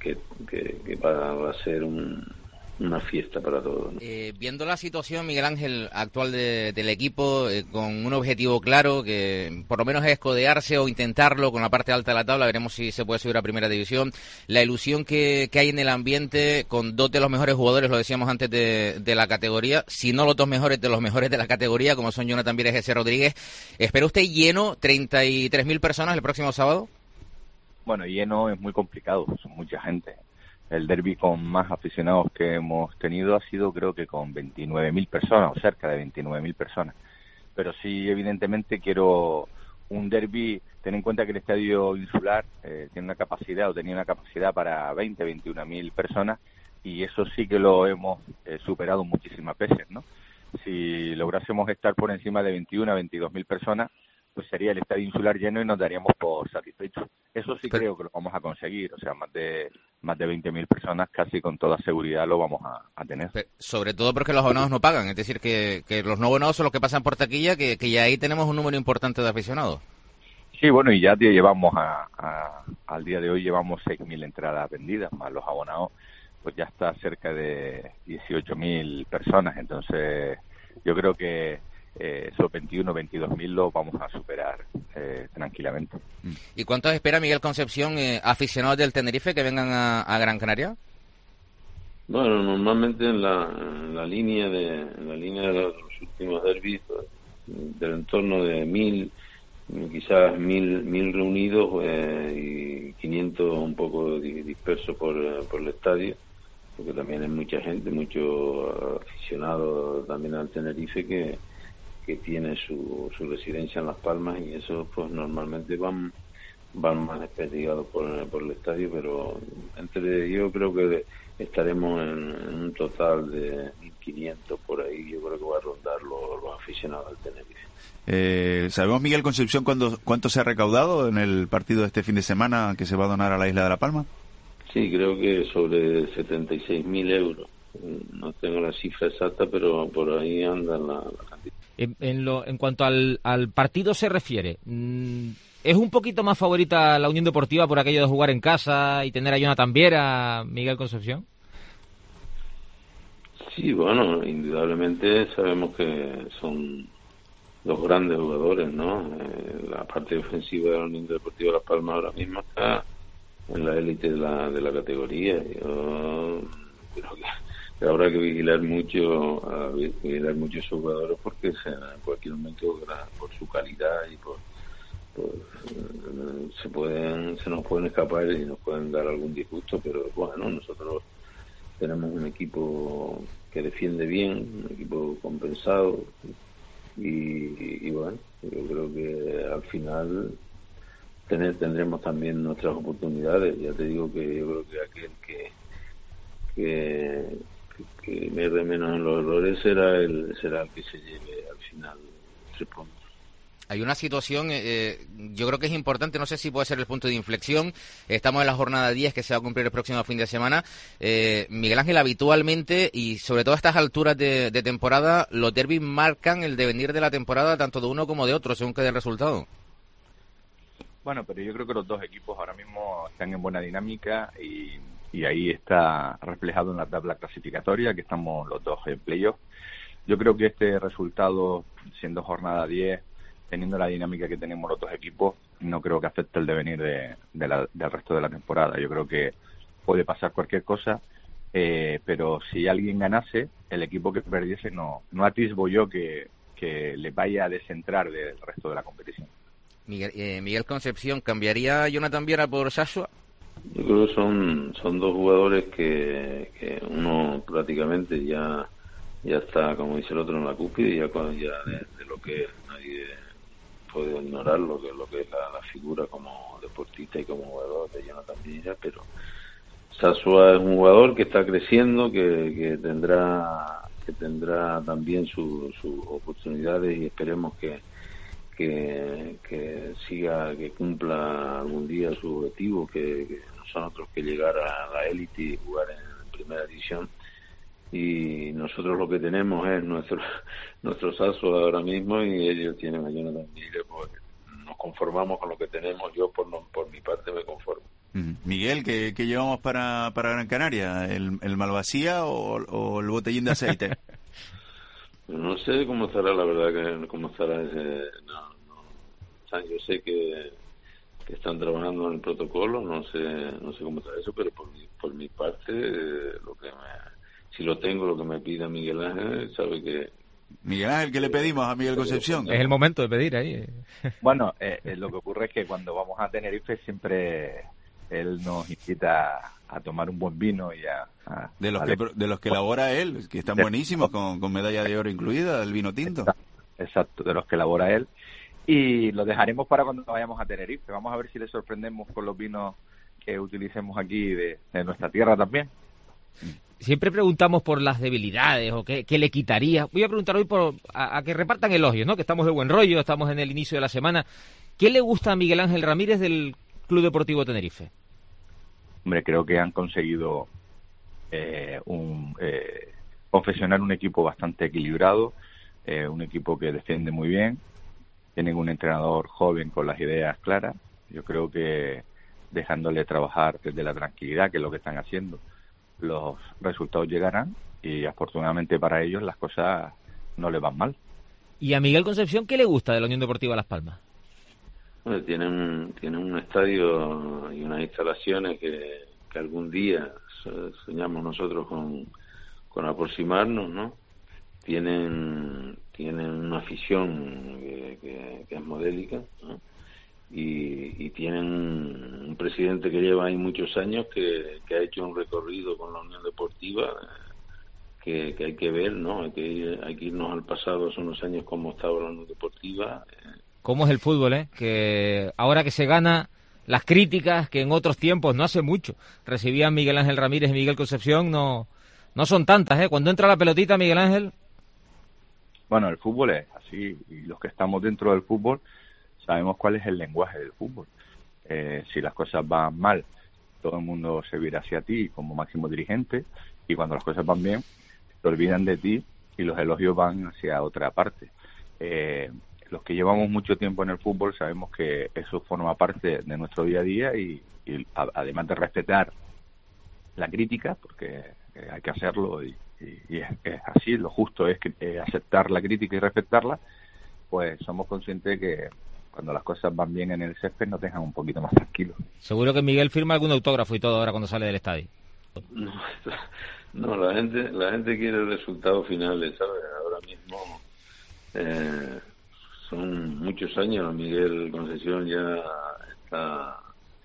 va a ser una fiesta para todos, ¿no? Viendo la situación, Miguel Ángel, actual del equipo, con un objetivo claro, que por lo menos es codearse o intentarlo con la parte alta de la tabla, veremos si se puede subir a Primera División, la ilusión que hay en el ambiente, con dos de los mejores jugadores, lo decíamos antes, de la categoría, si no los dos mejores, de los mejores de la categoría, como son Jonathan Viera y Jesse Rodríguez. ¿Espera usted lleno, 33.000 personas el próximo sábado? Bueno, lleno es muy complicado, son mucha gente. El derbi con más aficionados que hemos tenido ha sido, creo que con 29.000 personas, o cerca de 29.000 personas. Pero sí, evidentemente, quiero un derbi. Ten en cuenta que el Estadio Insular tenía una capacidad para 21.000 personas, y eso sí que lo hemos superado muchísimas veces, ¿no? Si lográsemos estar por encima de 22.000 personas, pues sería el Estadio Insular lleno y nos daríamos por satisfechos. Eso sí creo que lo vamos a conseguir, o sea, más de 20.000 personas casi con toda seguridad lo vamos a tener. Pero sobre todo porque los abonados no pagan, es decir, que los no abonados son los que pasan por taquilla, que ya ahí tenemos un número importante de aficionados. Sí, bueno, y ya llevamos al día de hoy llevamos 6.000 entradas vendidas, más los abonados, pues ya está cerca de 18.000 personas, entonces yo creo que esos 22.000 lo vamos a superar tranquilamente. ¿Y cuántos espera Miguel Concepción, aficionados del Tenerife, que vengan a Gran Canaria? Bueno, normalmente en la línea de los últimos derbis, pues, del entorno de 1.000 quizás 1.000 reunidos y 500 un poco dispersos por el estadio, porque también hay mucha gente, muchos aficionados también al Tenerife que tiene su residencia en Las Palmas, y eso pues normalmente van más desperdigados por el estadio, pero yo creo que estaremos en un total de 1.500 por ahí. Yo creo que va a rondar los aficionados al Tenerife. ¿Sabemos, Miguel Concepción, cuánto se ha recaudado en el partido de este fin de semana que se va a donar a la isla de La Palma? Sí, creo que sobre 76.000 euros. No tengo la cifra exacta, pero por ahí anda la cantidad. En cuanto al partido se refiere, ¿es un poquito más favorita la Unión Deportiva por aquello de jugar en casa y tener a Jonathan Viera, Miguel Concepción? Sí, bueno, indudablemente sabemos que son dos grandes jugadores, ¿no? La parte ofensiva de la Unión Deportiva Las Palmas ahora mismo está en la élite de la categoría. Yo creo que habrá que vigilar mucho a sus jugadores, porque en cualquier momento, por su calidad y se nos pueden escapar y nos pueden dar algún disgusto, pero bueno, nosotros tenemos un equipo que defiende bien, un equipo compensado, y bueno, yo creo que al final tendremos también nuestras oportunidades. Ya te digo que yo creo que aquel que me de menos en los errores será el que se lleve al final 3 puntos. Hay una situación, yo creo que es importante, no sé si puede ser el punto de inflexión. Estamos en la jornada 10 que se va a cumplir el próximo fin de semana. Miguel Ángel, habitualmente, y sobre todo a estas alturas de temporada, los derbis marcan el devenir de la temporada tanto de uno como de otro, según quede el resultado. Bueno, pero yo creo que los dos equipos ahora mismo están en buena dinámica y ahí está reflejado en la tabla clasificatoria, que estamos los dos en playoff. Yo creo que este resultado, siendo jornada 10, teniendo la dinámica que tenemos los dos equipos, no creo que afecte el devenir del resto de la temporada. Yo creo que puede pasar cualquier cosa, pero si alguien ganase, el equipo que perdiese no atisbo yo que le vaya a descentrar del resto de la competición. Miguel Concepción, ¿cambiaría a Jonathan Viera por Shashua? Yo creo que son dos jugadores que uno prácticamente ya está, como dice el otro, en la cúspide, ya de lo que nadie puede ignorar, lo que es la figura como deportista y como jugador de Jonathan Viera, pero Shashua es un jugador que está creciendo, que tendrá también sus oportunidades, y esperemos que siga, que cumpla algún día su objetivo, que no son otros que llegar a la élite y jugar en primera división. Y nosotros lo que tenemos es nuestro Shashua ahora mismo, y ellos tienen a Jonathan Viera. Pues nos conformamos con lo que tenemos. Yo por mi parte me conformo. Miguel, ¿qué llevamos para Gran Canaria? ¿El Malvasía o el botellín de aceite? No sé cómo estará, la verdad, cómo estará ese. O sea, yo sé que están trabajando en el protocolo, no sé cómo está eso, pero por mi parte, si lo tengo, lo que me pida Miguel Ángel, sabe que... Miguel Ángel, ¿qué le pedimos a Miguel Concepción? Es el momento de pedir ahí. Bueno, lo que ocurre es que cuando vamos a Tenerife siempre él nos invita a tomar un buen vino y de los que elabora él, que están buenísimos, con medalla de oro incluida, el vino tinto. Exacto, de los que elabora él. Y lo dejaremos para cuando vayamos a Tenerife. Vamos a ver si le sorprendemos con los vinos que utilicemos aquí de nuestra tierra también. Siempre preguntamos por las debilidades o qué le quitaría. Voy a preguntar hoy a que repartan elogios, ¿no? Que estamos de buen rollo, estamos en el inicio de la semana. ¿Qué le gusta a Miguel Ángel Ramírez del Club Deportivo Tenerife? Hombre, creo que han conseguido confeccionar un equipo bastante equilibrado, un equipo que defiende muy bien. Tienen un entrenador joven con las ideas claras. Yo creo que dejándole trabajar desde la tranquilidad, que es lo que están haciendo, los resultados llegarán, y afortunadamente para ellos las cosas no les van mal. ¿Y a Miguel Concepción qué le gusta de la Unión Deportiva Las Palmas? Bueno, tienen un estadio y unas instalaciones que algún día soñamos nosotros con aproximarnos, ¿no? Tienen tienen una afición que es modélica, ¿no? Y tienen un presidente que lleva ahí muchos años, que ha hecho un recorrido con la Unión Deportiva que hay que ver, ¿no? Hay que irnos al pasado, hace unos años, cómo estaba la Unión Deportiva. ¿Cómo es el fútbol, que ahora que se gana, las críticas que en otros tiempos, no hace mucho, recibían Miguel Ángel Ramírez y Miguel Concepción, no son tantas, Cuando entra la pelotita, Miguel Ángel... Bueno, el fútbol es así, y los que estamos dentro del fútbol sabemos cuál es el lenguaje del fútbol. Si las cosas van mal, todo el mundo se vira hacia ti como máximo dirigente, y cuando las cosas van bien, se olvidan de ti y los elogios van hacia otra parte. Los que llevamos mucho tiempo en el fútbol sabemos que eso forma parte de nuestro día a día, y además de respetar la crítica, porque hay que hacerlo, y es así, lo justo es que aceptar la crítica y respetarla, pues somos conscientes de que cuando las cosas van bien en el césped nos dejan un poquito más tranquilos. Seguro que Miguel firma algún autógrafo y todo ahora cuando sale del estadio. No, la gente quiere resultados finales, ¿sabes? Ahora mismo son muchos años, Miguel Concepción ya está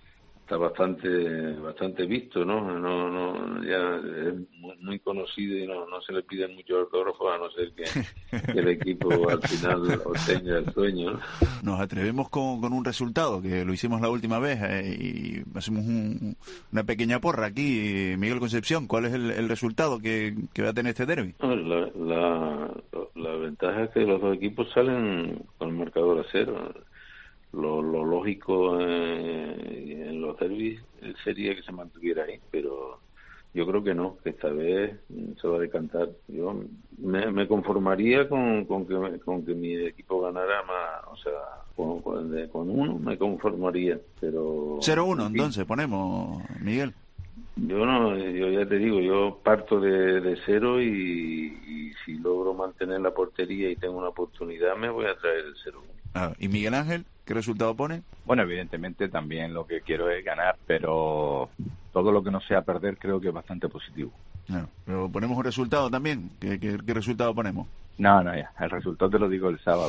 bastante visto, ¿no? Ya es muy conocido y no se le piden muchos autógrafos, a no ser que el equipo al final obtenga el sueño, ¿no? Nos atrevemos con un resultado, que lo hicimos la última vez, y hacemos una pequeña porra aquí. Miguel Concepción, ¿cuál es el resultado que va a tener este derbi? La ventaja es que los dos equipos salen con el marcador a cero. Lo lógico en los derbis sería que se mantuviera ahí, pero yo creo que no, que esta vez se va a decantar. Yo me conformaría con que mi equipo ganara más, o sea, con uno me conformaría, pero... 0-1, entonces, ponemos, Miguel. Yo ya te digo, yo parto de cero y si logro mantener la portería y tengo una oportunidad, me voy a traer el 0-1. ¿Y Miguel Ángel, qué resultado pone? Bueno, evidentemente también lo que quiero es ganar, pero todo lo que no sea perder creo que es bastante positivo. Pero ponemos un resultado también. ¿Qué resultado ponemos? No, ya. El resultado te lo digo el sábado.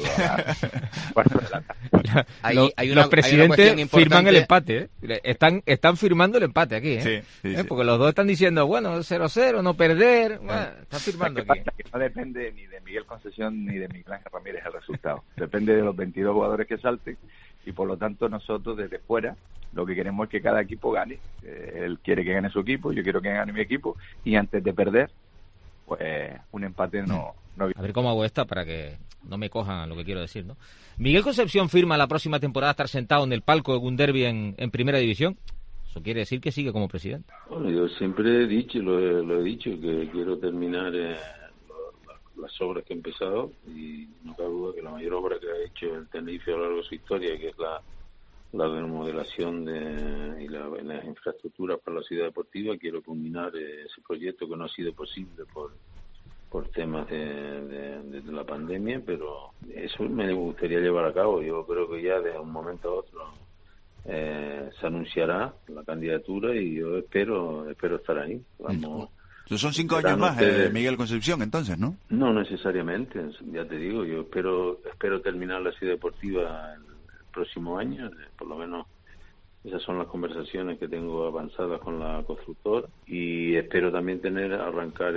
Los presidentes firman el empate, Están firmando el empate aquí, Sí. Porque los dos están diciendo, bueno, 0-0, no perder. Están firmando aquí. Que no depende ni de Miguel Concepción ni de Miguel Ángel Ramírez el resultado. Depende de los 22 jugadores que salten, y por lo tanto nosotros desde fuera lo que queremos es que cada equipo gane. Él quiere que gane su equipo, yo quiero que gane mi equipo, y antes de perder, pues un empate no... A ver cómo hago esta para que no me cojan lo que quiero decir, ¿no? Miguel Concepción firma la próxima temporada estar sentado en el palco de un derbi en Primera División. Eso quiere decir que sigue como presidente. Bueno, yo siempre he dicho, lo he dicho, que quiero terminar las obras que he empezado, y no cabe duda que la mayor obra que ha hecho el Tenerife a lo largo de su historia, que es la remodelación y las infraestructuras para la ciudad deportiva, quiero culminar ese proyecto, que no ha sido posible por temas de la pandemia, pero eso me gustaría llevar a cabo. Yo creo que ya de un momento a otro se anunciará la candidatura, y yo espero estar ahí. Vamos. Son 5 años más, Miguel Concepción, entonces, ¿no? No necesariamente, ya te digo, yo espero terminar la ciudad deportiva el próximo año, por lo menos esas son las conversaciones que tengo avanzadas con la constructora, y espero también arrancar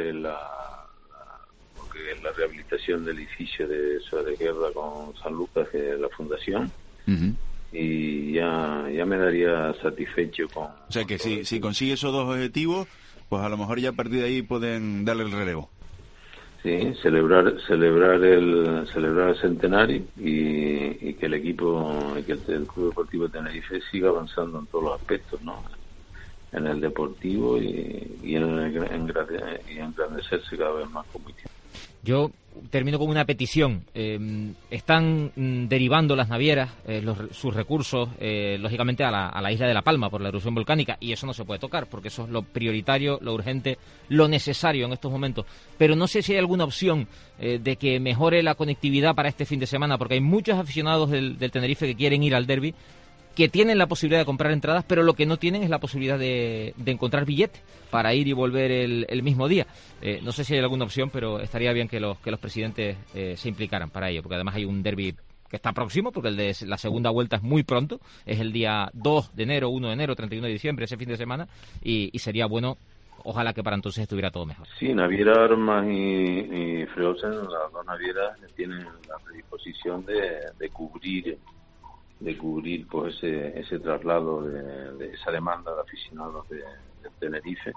la rehabilitación del edificio de Suárez Guerra con San Lucas, que es la fundación, y ya me daría satisfecho con... O sea que si consigue esos dos objetivos, pues a lo mejor ya a partir de ahí pueden darle el relevo. Sí, celebrar el centenario, y que el equipo, que el Club Deportivo Tenerife siga avanzando en todos los aspectos, ¿no? En el deportivo y engrandecerse cada vez más como equipo. Yo termino con una petición. Están derivando las navieras, sus recursos, lógicamente, a la isla de La Palma por la erupción volcánica, y eso no se puede tocar, porque eso es lo prioritario, lo urgente, lo necesario en estos momentos. Pero no sé si hay alguna opción de que mejore la conectividad para este fin de semana, porque hay muchos aficionados del Tenerife que quieren ir al derbi, que tienen la posibilidad de comprar entradas, pero lo que no tienen es la posibilidad de encontrar billete para ir y volver el mismo día. No sé si hay alguna opción, pero estaría bien que los presidentes se implicaran para ello, porque además hay un derbi que está próximo, porque el de la segunda vuelta es muy pronto, es el día 2 de enero, 1 de enero, 31 de diciembre, ese fin de semana, y sería bueno, ojalá que para entonces estuviera todo mejor. Sí, Naviera Armas y Freosen, las dos navieras tienen la predisposición de cubrir pues ese traslado de esa demanda de aficionados de Tenerife.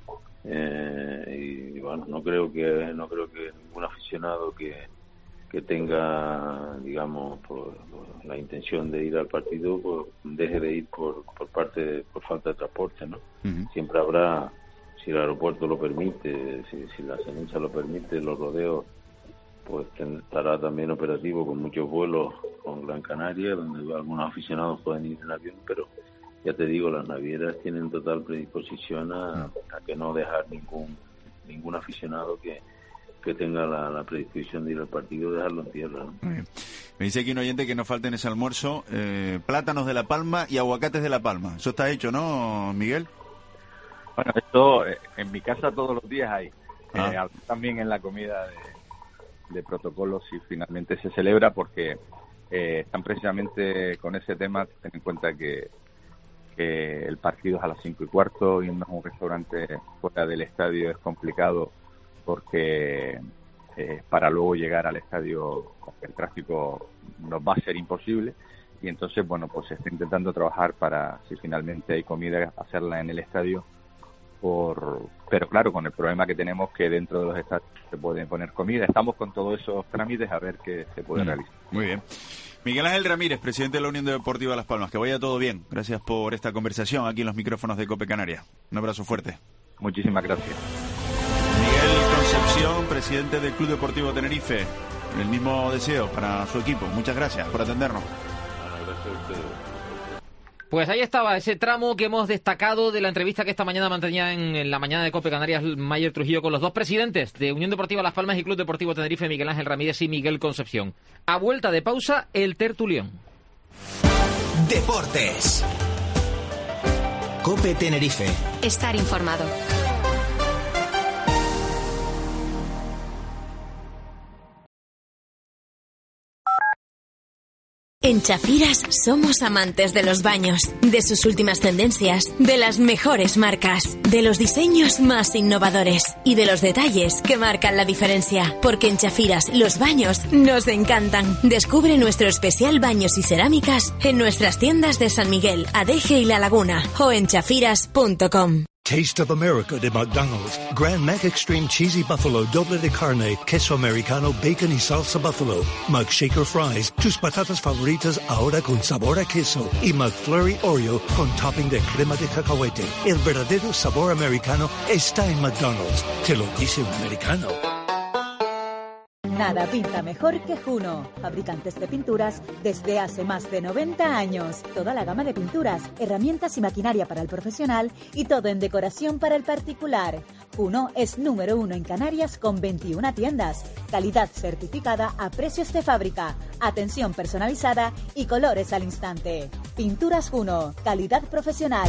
Y bueno, no creo que ningún aficionado que tenga, digamos, por la intención de ir al partido, pues deje de ir por falta de transporte, ¿no? Uh-huh. Siempre habrá, si el aeropuerto lo permite, si la ceniza lo permite, los rodeos, pues estará también operativo con muchos vuelos con Gran Canaria, donde algunos aficionados pueden ir en avión, pero ya te digo, las navieras tienen total predisposición a que no dejar ningún aficionado que tenga la predisposición de ir al partido, dejarlo en tierra, ¿no? Me dice aquí un oyente que no falten ese almuerzo, plátanos de La Palma y aguacates de La Palma. Eso está hecho, ¿no, Miguel? Bueno, esto en mi casa todos los días hay. También en la comida de protocolos, si finalmente se celebra, porque están precisamente con ese tema. Ten en cuenta que el partido es a las 5:15, irnos a un restaurante fuera del estadio es complicado, porque para luego llegar al estadio el tráfico nos va a ser imposible, y entonces, bueno, pues se está intentando trabajar para, si finalmente hay comida, hacerla en el estadio, pero claro, con el problema que tenemos, que dentro de los estadios se puede poner comida. Estamos con todos esos trámites a ver qué se puede realizar. Muy bien. Miguel Ángel Ramírez, presidente de la Unión Deportiva Las Palmas, que vaya todo bien. Gracias por esta conversación aquí en los micrófonos de COPE Canarias. Un abrazo fuerte. Muchísimas gracias. Miguel Concepción, presidente del Club Deportivo Tenerife. El mismo deseo para su equipo. Muchas gracias por atendernos. Gracias a ustedes. Pues ahí estaba ese tramo que hemos destacado de la entrevista que esta mañana mantenía en la mañana de COPE Canarias Mayer Trujillo con los dos presidentes de Unión Deportiva Las Palmas y Club Deportivo Tenerife, Miguel Ángel Ramírez y Miguel Concepción. A vuelta de pausa, el tertulión. Deportes. COPE Tenerife. Estar informado. En Chafiras somos amantes de los baños, de sus últimas tendencias, de las mejores marcas, de los diseños más innovadores y de los detalles que marcan la diferencia. Porque en Chafiras los baños nos encantan. Descubre nuestro especial baños y cerámicas en nuestras tiendas de San Miguel, Adeje y La Laguna o en chafiras.com. Taste of America de McDonald's. Grand Mac Extreme Cheesy Buffalo, doble de carne, queso americano, bacon y salsa buffalo. McShaker Fries, tus patatas favoritas ahora con sabor a queso. Y McFlurry Oreo con topping de crema de cacahuete. El verdadero sabor americano está en McDonald's. Te lo dice un americano. Nada pinta mejor que Juno, fabricantes de pinturas desde hace más de 90 años. Toda la gama de pinturas, herramientas y maquinaria para el profesional y todo en decoración para el particular. Juno es número 1 en Canarias con 21 tiendas. Calidad certificada a precios de fábrica, atención personalizada y colores al instante. Pinturas Juno, calidad profesional.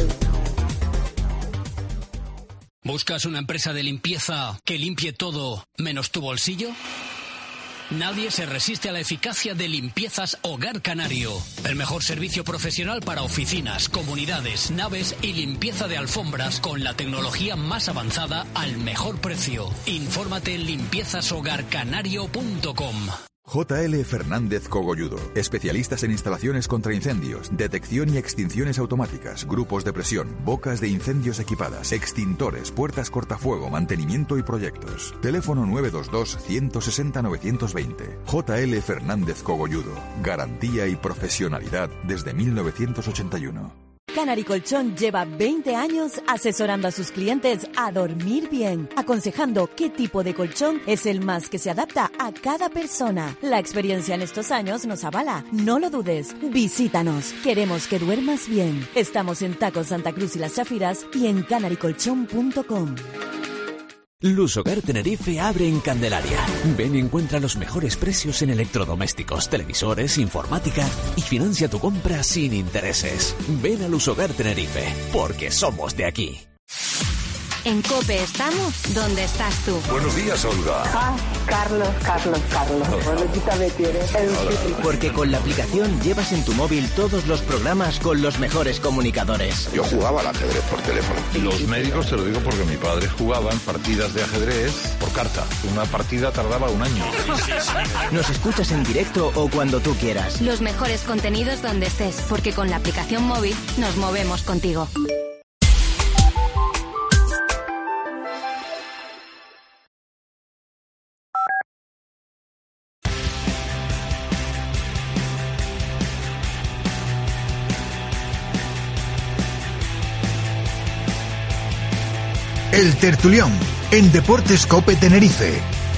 ¿Buscas una empresa de limpieza que limpie todo menos tu bolsillo? Nadie se resiste a la eficacia de Limpiezas Hogar Canario. El mejor servicio profesional para oficinas, comunidades, naves y limpieza de alfombras con la tecnología más avanzada al mejor precio. Infórmate en limpiezashogarcanario.com. JL Fernández Cogolludo, especialistas en instalaciones contra incendios, detección y extinciones automáticas, grupos de presión, bocas de incendios equipadas, extintores, puertas cortafuego, mantenimiento y proyectos. Teléfono 922-160-920. JL Fernández Cogolludo, garantía y profesionalidad desde 1981. Canary Colchón lleva 20 años asesorando a sus clientes a dormir bien, aconsejando qué tipo de colchón es el más que se adapta a cada persona. La experiencia en estos años nos avala. No lo dudes. Visítanos. Queremos que duermas bien. Estamos en Tacos Santa Cruz y Las Chafiras y en canarycolchón.com. Lushogar Tenerife abre en Candelaria. Ven y encuentra los mejores precios en electrodomésticos, televisores, informática y financia tu compra sin intereses. Ven a Lushogar Tenerife, porque somos de aquí. En COPE estamos donde estás tú. Buenos días, Olga. Carlos. Bonita me tienes. Porque con la aplicación llevas en tu móvil todos los programas con los mejores comunicadores. Yo jugaba al ajedrez por teléfono. Los médicos, te lo digo porque mi padre jugaba en partidas de ajedrez por carta. Una partida tardaba un año. Nos escuchas en directo o cuando tú quieras. Los mejores contenidos donde estés, porque con la aplicación móvil nos movemos contigo. El Tertulión, en Deportes COPE Tenerife.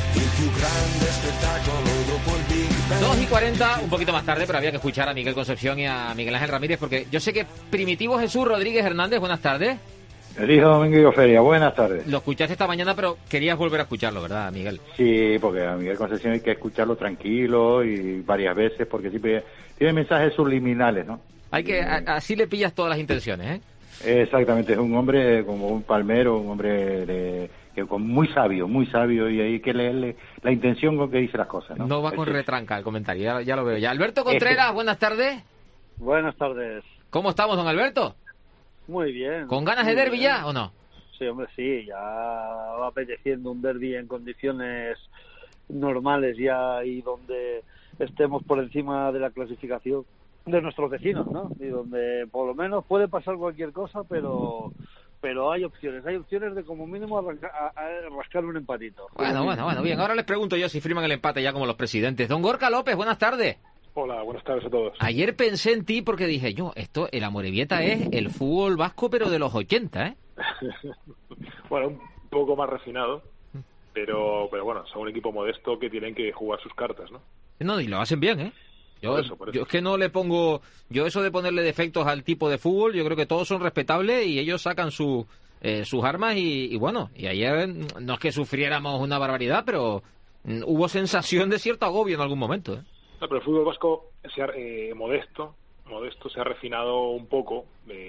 2:40, un poquito más tarde, pero había que escuchar a Miguel Concepción y a Miguel Ángel Ramírez, porque yo sé que Primitivo Jesús Rodríguez Hernández, buenas tardes. El hijo Domingo Feria, buenas tardes. Lo escuchaste esta mañana, pero querías volver a escucharlo, ¿verdad, Miguel? Sí, porque a Miguel Concepción hay que escucharlo tranquilo y varias veces, porque siempre tiene mensajes subliminales, ¿no? Hay que, así le pillas todas las intenciones, ¿eh? Exactamente, es un hombre como un palmero, un hombre muy sabio, y hay que leerle la intención con que dice las cosas, ¿no? No va con retranca el comentario, ya lo veo ya. Alberto Contreras, buenas tardes. Buenas tardes. ¿Cómo estamos, don Alberto? Muy bien. ¿Con ganas de derbi ya o no? Sí, hombre, sí, ya va apeteciendo un derbi en condiciones normales ya y donde estemos por encima de la clasificación de nuestros vecinos, ¿no? Y donde por lo menos puede pasar cualquier cosa, pero hay opciones de como mínimo rascar un empatito. Bueno, bien. Ahora les pregunto yo si firman el empate ya como los presidentes. Don Gorka López, buenas tardes. Hola, buenas tardes a todos. Ayer pensé en ti porque dije yo, el Amorebieta es el fútbol vasco pero de los 80, ¿eh? Bueno, un poco más refinado, pero bueno, son un equipo modesto que tienen que jugar sus cartas, ¿no? No, y lo hacen bien, ¿eh? Yo por eso. Es que no le pongo... Yo eso de ponerle defectos al tipo de fútbol, yo creo que todos son respetables y ellos sacan sus armas y bueno, y ayer no es que sufriéramos una barbaridad, pero hubo sensación de cierto agobio en algún momento, ¿eh? No, pero el fútbol vasco modesto se ha refinado un poco.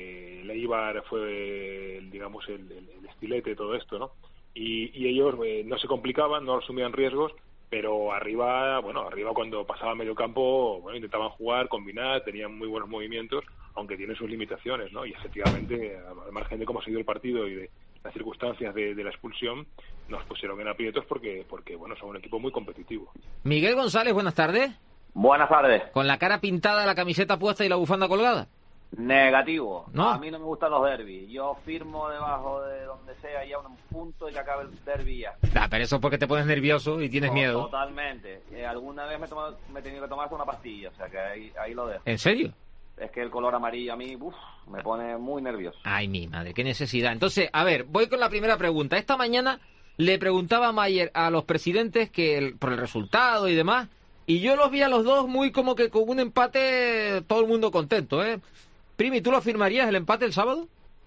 Leibar fue, digamos, el estilete de todo esto, ¿no? Y ellos no se complicaban, no asumían riesgos, pero arriba cuando pasaba medio campo, intentaban jugar, combinar, tenían muy buenos movimientos, aunque tienen sus limitaciones, ¿no? Y efectivamente, al margen de cómo ha sido el partido y de las circunstancias de la expulsión, nos pusieron en aprietos porque son un equipo muy competitivo. Miguel González, buenas tardes. Buenas tardes. ¿Con la cara pintada, la camiseta puesta y la bufanda colgada? Negativo. ¿No? A mí no me gustan los derbis. Yo firmo debajo de donde sea ya un punto y que acabe el derbi ya. Pero eso es porque te pones nervioso y tienes miedo. Totalmente. Alguna vez me he tenido que tomar una pastilla, o sea que ahí lo dejo. ¿En serio? Es que el color amarillo a mí me pone muy nervioso. Ay, mi madre, qué necesidad. Entonces, a ver, voy con la primera pregunta. Esta mañana le preguntaba a Mayer a los presidentes por el resultado y demás, y yo los vi a los dos muy como que con un empate todo el mundo contento, ¿eh? Primi, ¿tú lo firmarías el empate el sábado?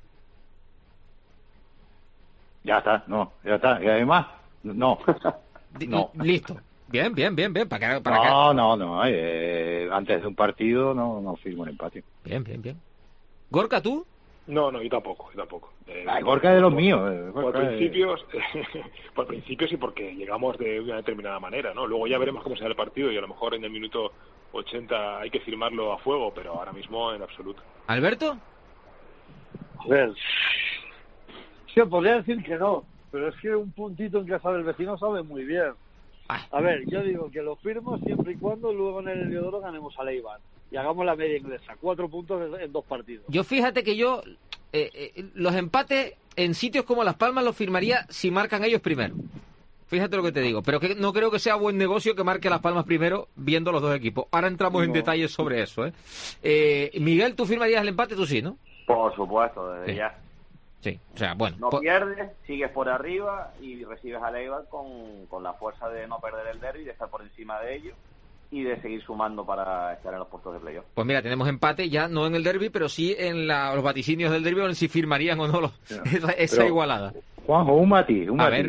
Ya está. Y además, no. Listo. Bien. ¿Para No. Antes de un partido no firmo el empate. Bien. ¿Gorka, tú? No, yo tampoco. Gorka es de los míos. Por principios y porque llegamos de una determinada manera, ¿no? Luego ya veremos cómo será el partido y a lo mejor en el minuto 80 hay que firmarlo a fuego, pero ahora mismo en absoluto. ¿Alberto? A ver, sí, podría decir que no, pero es que un puntito en casa del vecino sabe muy bien. A ver, yo digo que lo firmo siempre y cuando luego en el Heliodoro ganemos a Leibar y hagamos la media inglesa, 4 puntos en 2 partidos. Yo fíjate que los empates en sitios como Las Palmas los firmaría si marcan ellos primero. Fíjate lo que te digo, pero que no creo que sea buen negocio que marque Las Palmas primero viendo los dos equipos. Ahora entramos en detalles sobre eso, ¿eh? Miguel, ¿tú firmarías el empate? Tú sí, ¿no? Por supuesto, desde ya. Sí, o sea, bueno. No pierdes, sigues por arriba y recibes a Leibar con la fuerza de no perder el derbi, de estar por encima de ellos y de seguir sumando para estar en los puestos de playoff. Pues mira, tenemos empate ya no en el derbi, pero sí en los vaticinios del derbi, en si firmarían o no esa igualada. Juanjo, un matiz. A ver.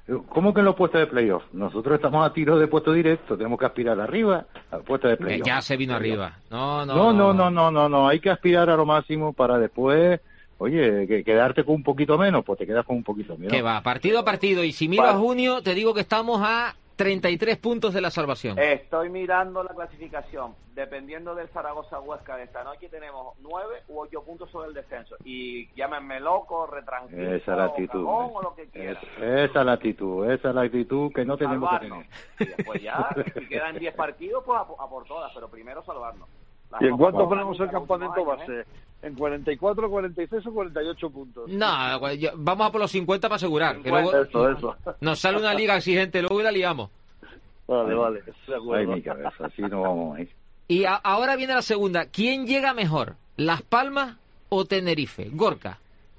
¿Cómo que en los puestos de playoff? Nosotros estamos a tiro de puesto directo, tenemos que aspirar arriba al puesto de playoff. Ya se vino arriba. No, hay que aspirar a lo máximo para después, oye, quedarte con un poquito menos, pues te quedas con un poquito menos. Que va, partido a partido, y si miro a junio, te digo que estamos a 33 puntos de la salvación. Estoy mirando la clasificación. Dependiendo del Zaragoza-Huesca de esta noche, tenemos 9 u 8 puntos sobre el descenso. Y llámenme loco, retranquilo, esa es la actitud, o lo que quieran. Esa es la actitud que no tenemos salvarnos. que tener. Y después ya, si quedan 10 partidos, pues a por todas, pero primero salvarnos. ¿Y en cuánto ponemos el campamento base? ¿En 44, 46 o 48 puntos? No, vamos a por los 50 para asegurar. 50, que luego eso. Nos sale una liga exigente, luego y la liamos. Vale, de acuerdo. Ay, mi cabeza, así no vamos a ir. Y ahora viene la segunda. ¿Quién llega mejor? ¿Las Palmas o Tenerife? Gorka.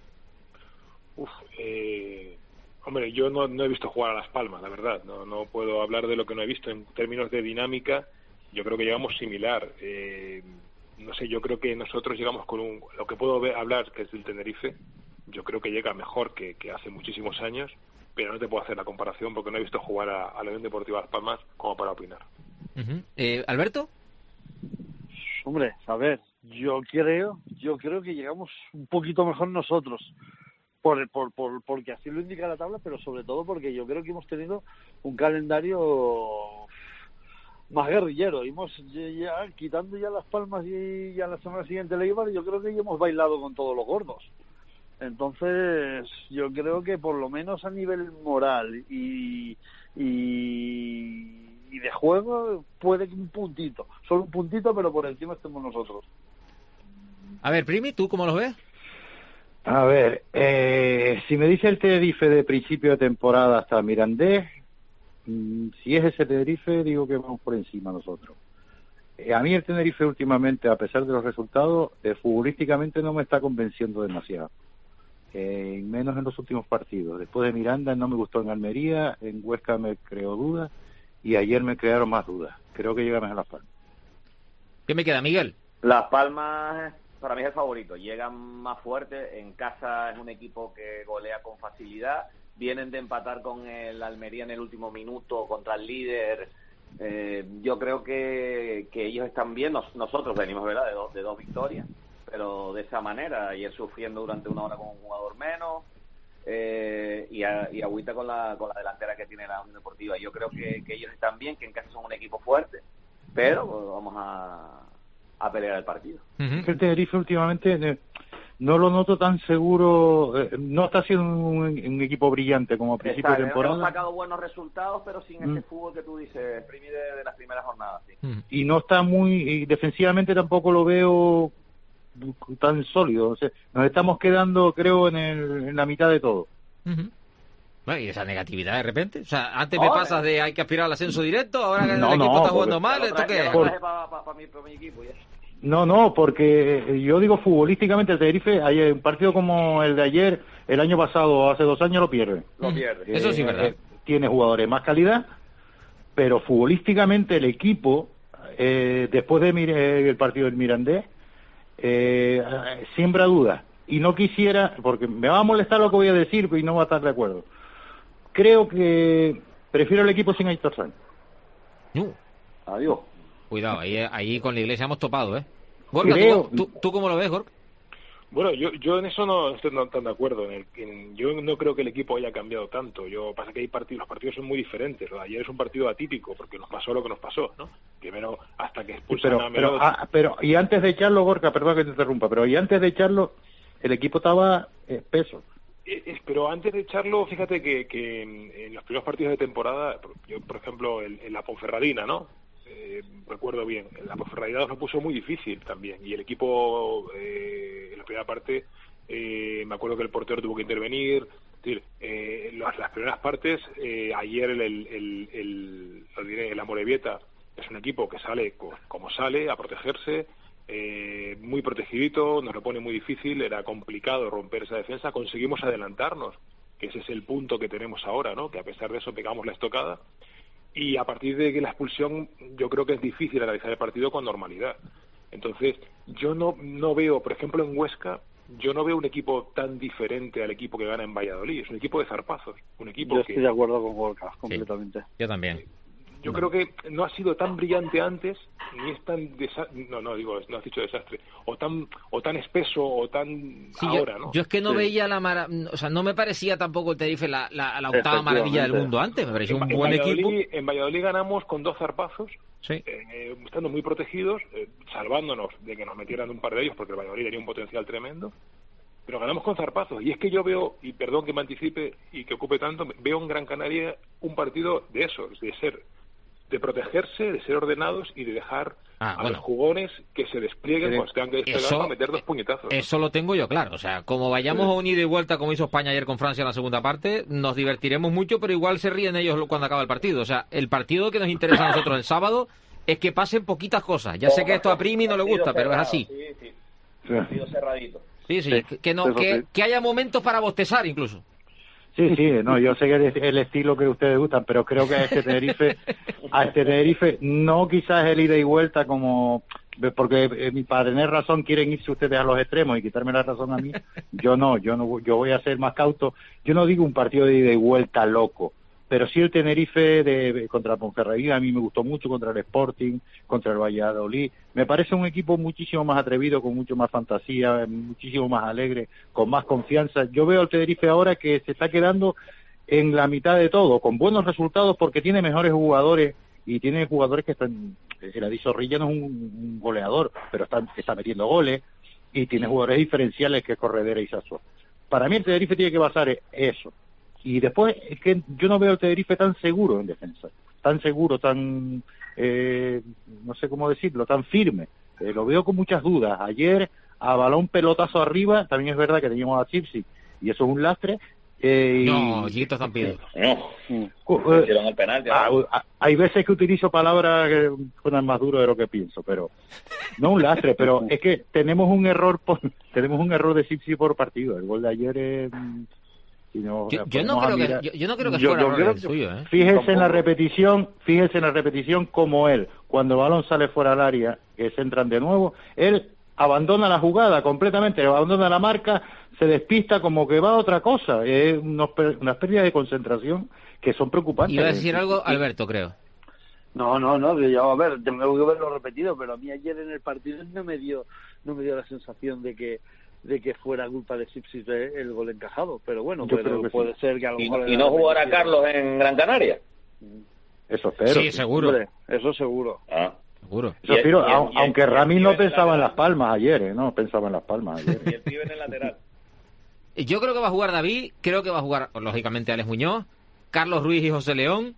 Hombre, yo no he visto jugar a Las Palmas, la verdad. No puedo hablar de lo que no he visto. En términos de dinámica, yo creo que llegamos similar. No sé, yo creo que nosotros llegamos con lo que puedo hablar, que es del Tenerife, yo creo que llega mejor que hace muchísimos años, pero no te puedo hacer la comparación porque no he visto jugar a la Unión Deportiva Las Palmas como para opinar. ¿Alberto? Hombre, a ver, yo creo que llegamos un poquito mejor nosotros, porque así lo indica la tabla, pero sobre todo porque yo creo que hemos tenido un calendario más guerrillero. Ya quitando ya Las Palmas y ya la semana siguiente el Eibar, yo creo que ya hemos bailado con todos los gordos. Entonces, yo creo que por lo menos a nivel moral y de juego puede que un puntito, solo un puntito, pero por encima estemos nosotros. A ver, Primi, ¿tú cómo lo ves? A ver, si me dice el Tenerife de principio de temporada hasta Mirandés, si es ese Tenerife, digo que vamos por encima nosotros. A mí el Tenerife últimamente, a pesar de los resultados, futbolísticamente no me está convenciendo demasiado. Menos en los últimos partidos. Después de Miranda no me gustó en Almería, en Huesca me creó dudas y ayer me crearon más dudas. Creo que llega mejor Las Palmas. ¿Qué me queda, Miguel? Las Palmas para mí es el favorito. Llegan más fuerte, en casa es un equipo que golea con facilidad. Vienen de empatar con el Almería en el último minuto contra el líder. Yo creo que ellos están bien. Nosotros venimos, ¿verdad?, de dos victorias, pero de esa manera, ayer sufriendo durante una hora con un jugador menos, y agüita con la delantera que tiene la Unión Deportiva. Yo creo que ellos están bien, que en casa son un equipo fuerte, pero vamos a pelear el partido. El Tenerife últimamente no lo noto tan seguro, no está siendo un equipo brillante como a principio de temporada. Hemos sacado buenos resultados, pero sin ese fútbol que tú dices, Primi, de las primeras jornadas. Sí. Y no está y defensivamente tampoco lo veo tan sólido. O sea, nos estamos quedando, creo, en la mitad de todo. Bueno, y esa negatividad de repente, o sea, antes me pasas de hay que aspirar al ascenso directo, ahora que el equipo está jugando mal, ¿esto qué es? Para mi equipo, ya. No, porque yo digo futbolísticamente el Tenerife, un partido como el de ayer, el año pasado o hace 2 años lo pierde. Eso sí, verdad. Tiene jugadores más calidad, pero futbolísticamente el equipo, después de el partido del Mirandés, siembra dudas. Y no quisiera, porque me va a molestar lo que voy a decir y no va a estar de acuerdo. Creo que prefiero el equipo sin Aitor Sánchez. Adiós. Cuidado, ahí con la Iglesia hemos topado, ¿eh? Gorka, ¿tú cómo lo ves, Gorka? Bueno, yo en eso no estoy tan de acuerdo. Yo no creo que el equipo haya cambiado tanto. Pasa que los partidos son muy diferentes. Ayer es un partido atípico porque nos pasó lo que nos pasó, ¿no? Primero, hasta que expulsan a Melot. Pero, y antes de echarlo, Gorka, perdón que te interrumpa, pero y antes de echarlo, el equipo estaba espeso. Pero antes de echarlo, fíjate que en los primeros partidos de temporada, yo, por ejemplo, en la Ponferradina, ¿no? Recuerdo bien, la Ponferradina nos lo puso muy difícil también, y el equipo en la primera parte, me acuerdo que el portero tuvo que intervenir. Es decir, las primeras partes, ayer el Amorebieta es un equipo que sale como sale, a protegerse, muy protegidito, nos lo pone muy difícil, era complicado romper esa defensa, conseguimos adelantarnos, que ese es el punto que tenemos ahora, ¿no? Que a pesar de eso pegamos la estocada, y a partir de que la expulsión, yo creo que es difícil analizar el partido con normalidad. Entonces, yo no veo, por ejemplo, en Huesca, yo no veo un equipo tan diferente al equipo que gana en Valladolid. Es un equipo de zarpazos. Un equipo yo estoy de acuerdo con Gorka, completamente. Sí, yo también. Yo creo que no ha sido tan brillante antes, ni es tan no has dicho desastre, o tan espeso, o tan ahora, ¿no? Yo es que no veía o sea, no me parecía tampoco el Tenerife la octava maravilla del mundo antes, me parecía un buen equipo. En Valladolid ganamos con 2 zarpazos, sí. Estando muy protegidos, salvándonos de que nos metieran un par de ellos, porque el Valladolid tenía un potencial tremendo, pero ganamos con zarpazos. Y es que yo veo, y perdón que me anticipe y que ocupe tanto, veo en Gran Canaria un partido de esos, de protegerse, de ser ordenados y de dejar a los jugones que se desplieguen cuando tengan que desplegar para meter 2 puñetazos. Eso lo tengo yo claro. O sea, como vayamos a un ida y vuelta como hizo España ayer con Francia en la segunda parte, nos divertiremos mucho, pero igual se ríen ellos cuando acaba el partido. O sea, el partido que nos interesa a nosotros el sábado es que pasen poquitas cosas. Ya sé que esto a Primi no le gusta, pero es así. Sí. Partido cerradito. Sí. Que haya momentos para bostezar incluso. Sí, no, yo sé que es el estilo que ustedes gustan, pero creo que a este Tenerife no quizás el ida y vuelta porque para tener razón quieren irse ustedes a los extremos y quitarme la razón a mí. Yo voy a ser más cauto. Yo no digo un partido de ida y vuelta loco, pero sí el Tenerife contra Ponferradina a mí me gustó mucho, contra el Sporting, contra el Valladolid. Me parece un equipo muchísimo más atrevido, con mucho más fantasía, muchísimo más alegre, con más confianza. Yo veo al Tenerife ahora que se está quedando en la mitad de todo, con buenos resultados porque tiene mejores jugadores y tiene jugadores que están... El Adi Zorrilla no es un goleador, pero está metiendo goles y tiene jugadores diferenciales que Corredera y Sassuolo. Para mí el Tenerife tiene que basar eso. Y después es que yo no veo al Tenerife tan seguro en defensa, tan seguro, tan, no sé cómo decirlo, tan firme. Lo veo con muchas dudas. Ayer, a balón pelotazo arriba, también es verdad que teníamos a Chipsy, y eso es un lastre. No, Gito Zampido. Hicieron el penal. Hay veces que utilizo palabras que suenan más duro de lo que pienso, pero no un lastre, pero es que tenemos un error de Chipsy por partido. El gol de ayer es... Yo no creo que fuera el suyo, ¿eh? Fíjese en la repetición como él, cuando el balón sale fuera del área, que se entran de nuevo, él abandona la jugada completamente, abandona la marca, se despista como que va a otra cosa. Es unas pérdidas de concentración que son preocupantes. Iba a decir algo Alberto, creo. No, yo, a ver, tengo que verlo repetido, pero a mí ayer en el partido no me dio la sensación de que fuera culpa de Sipsis el gol encajado, pero bueno, puede ser que a lo mejor... ¿Y no jugará Carlos en Gran Canaria? Eso espero. Sí, seguro. Hombre, eso seguro. Seguro. Eso espero, aunque Rami no pensaba en Las Palmas ayer, ¿no? Pensaba en Las Palmas ayer. Y el pibe en el lateral. Yo creo que va a jugar David, creo que va a jugar, lógicamente, Alex Muñoz, Carlos Ruiz y José León,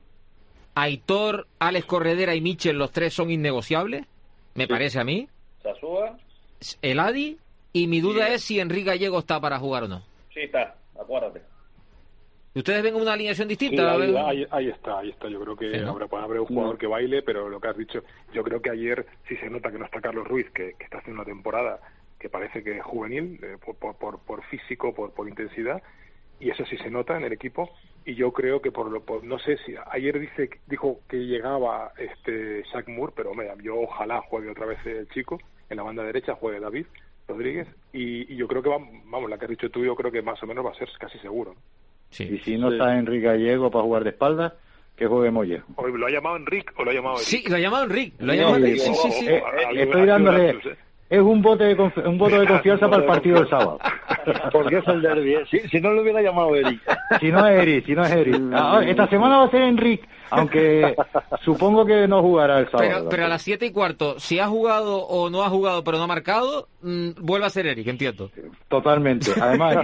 Aitor, Alex Corredera y Michel, los 3 son innegociables, me parece a mí. Sasúa. El Adi... Y mi duda es si Enrique Gallego está para jugar o no. Sí, está, acuérdate. ¿Ustedes ven una alineación distinta? Sí, ahí está. Yo creo que habrá un jugador que baile, pero lo que has dicho, yo creo que ayer sí se nota que no está Carlos Ruiz, que está haciendo una temporada que parece que es juvenil, por físico, por intensidad, y eso sí se nota en el equipo. Y yo creo que no sé si ayer dijo que llegaba Shaq Moore, pero yo ojalá juegue otra vez el chico, en la banda derecha juegue David Rodríguez, y yo creo que vamos, la que has dicho tú, yo creo que más o menos va a ser casi seguro. Sí. Y si no está Enrique Gallego para jugar de espaldas, que juegue Mollejo. ¿Lo ha llamado Enrique o lo ha llamado Eric? Sí, lo ha llamado Enrique. Sí. Estoy dándole... Es un voto de confianza para el partido del sábado. Porque es el derbi. Si no lo hubiera llamado Eric. Si no es Eric. Esta semana va a ser Enrique, aunque supongo que no jugará el sábado. Pero a las 7:15, si ha jugado o no ha jugado pero no ha marcado, vuelve a ser Eric, entiendo. Totalmente. Además,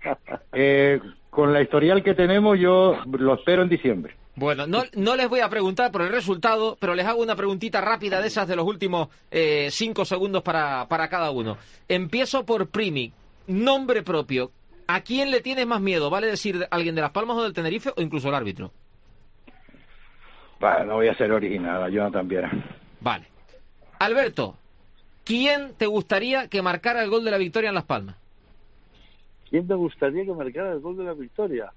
con la historial que tenemos, yo lo espero en diciembre. Bueno, no les voy a preguntar por el resultado, pero les hago una preguntita rápida de esas de los últimos 5 segundos para cada uno. Empiezo por Primi. Nombre propio. ¿A quién le tienes más miedo? ¿Vale decir alguien de Las Palmas o del Tenerife o incluso el árbitro? Vale, no voy a ser original, a Jonathan Viera. Vale. Alberto, ¿quién te gustaría que marcara el gol de la victoria en Las Palmas? ¿Quién me gustaría que marcara el gol de la victoria?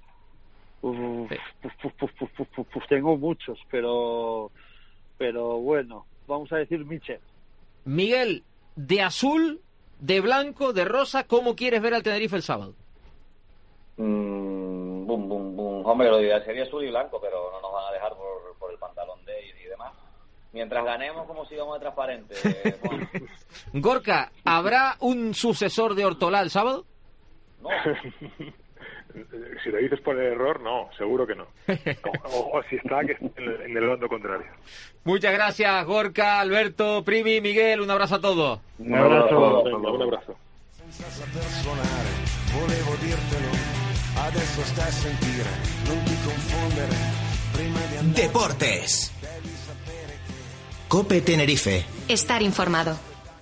Tengo muchos, pero bueno, vamos a decir Michel. Miguel, de azul, de blanco, de rosa, ¿cómo quieres ver al Tenerife el sábado? Hombre, lo ideal sería azul y blanco, pero no nos van a dejar por el pantalón y demás. Mientras ganemos, como sigamos de transparente. Gorka, ¿habrá un sucesor de Ortolá el sábado? No. Si lo dices por el error, no, seguro que no. O si está, que en el bando contrario. Muchas gracias, Gorka, Alberto, Primi, Miguel, un abrazo a todos. Un abrazo. Un abrazo. Deportes. COPE Tenerife. Estar informado.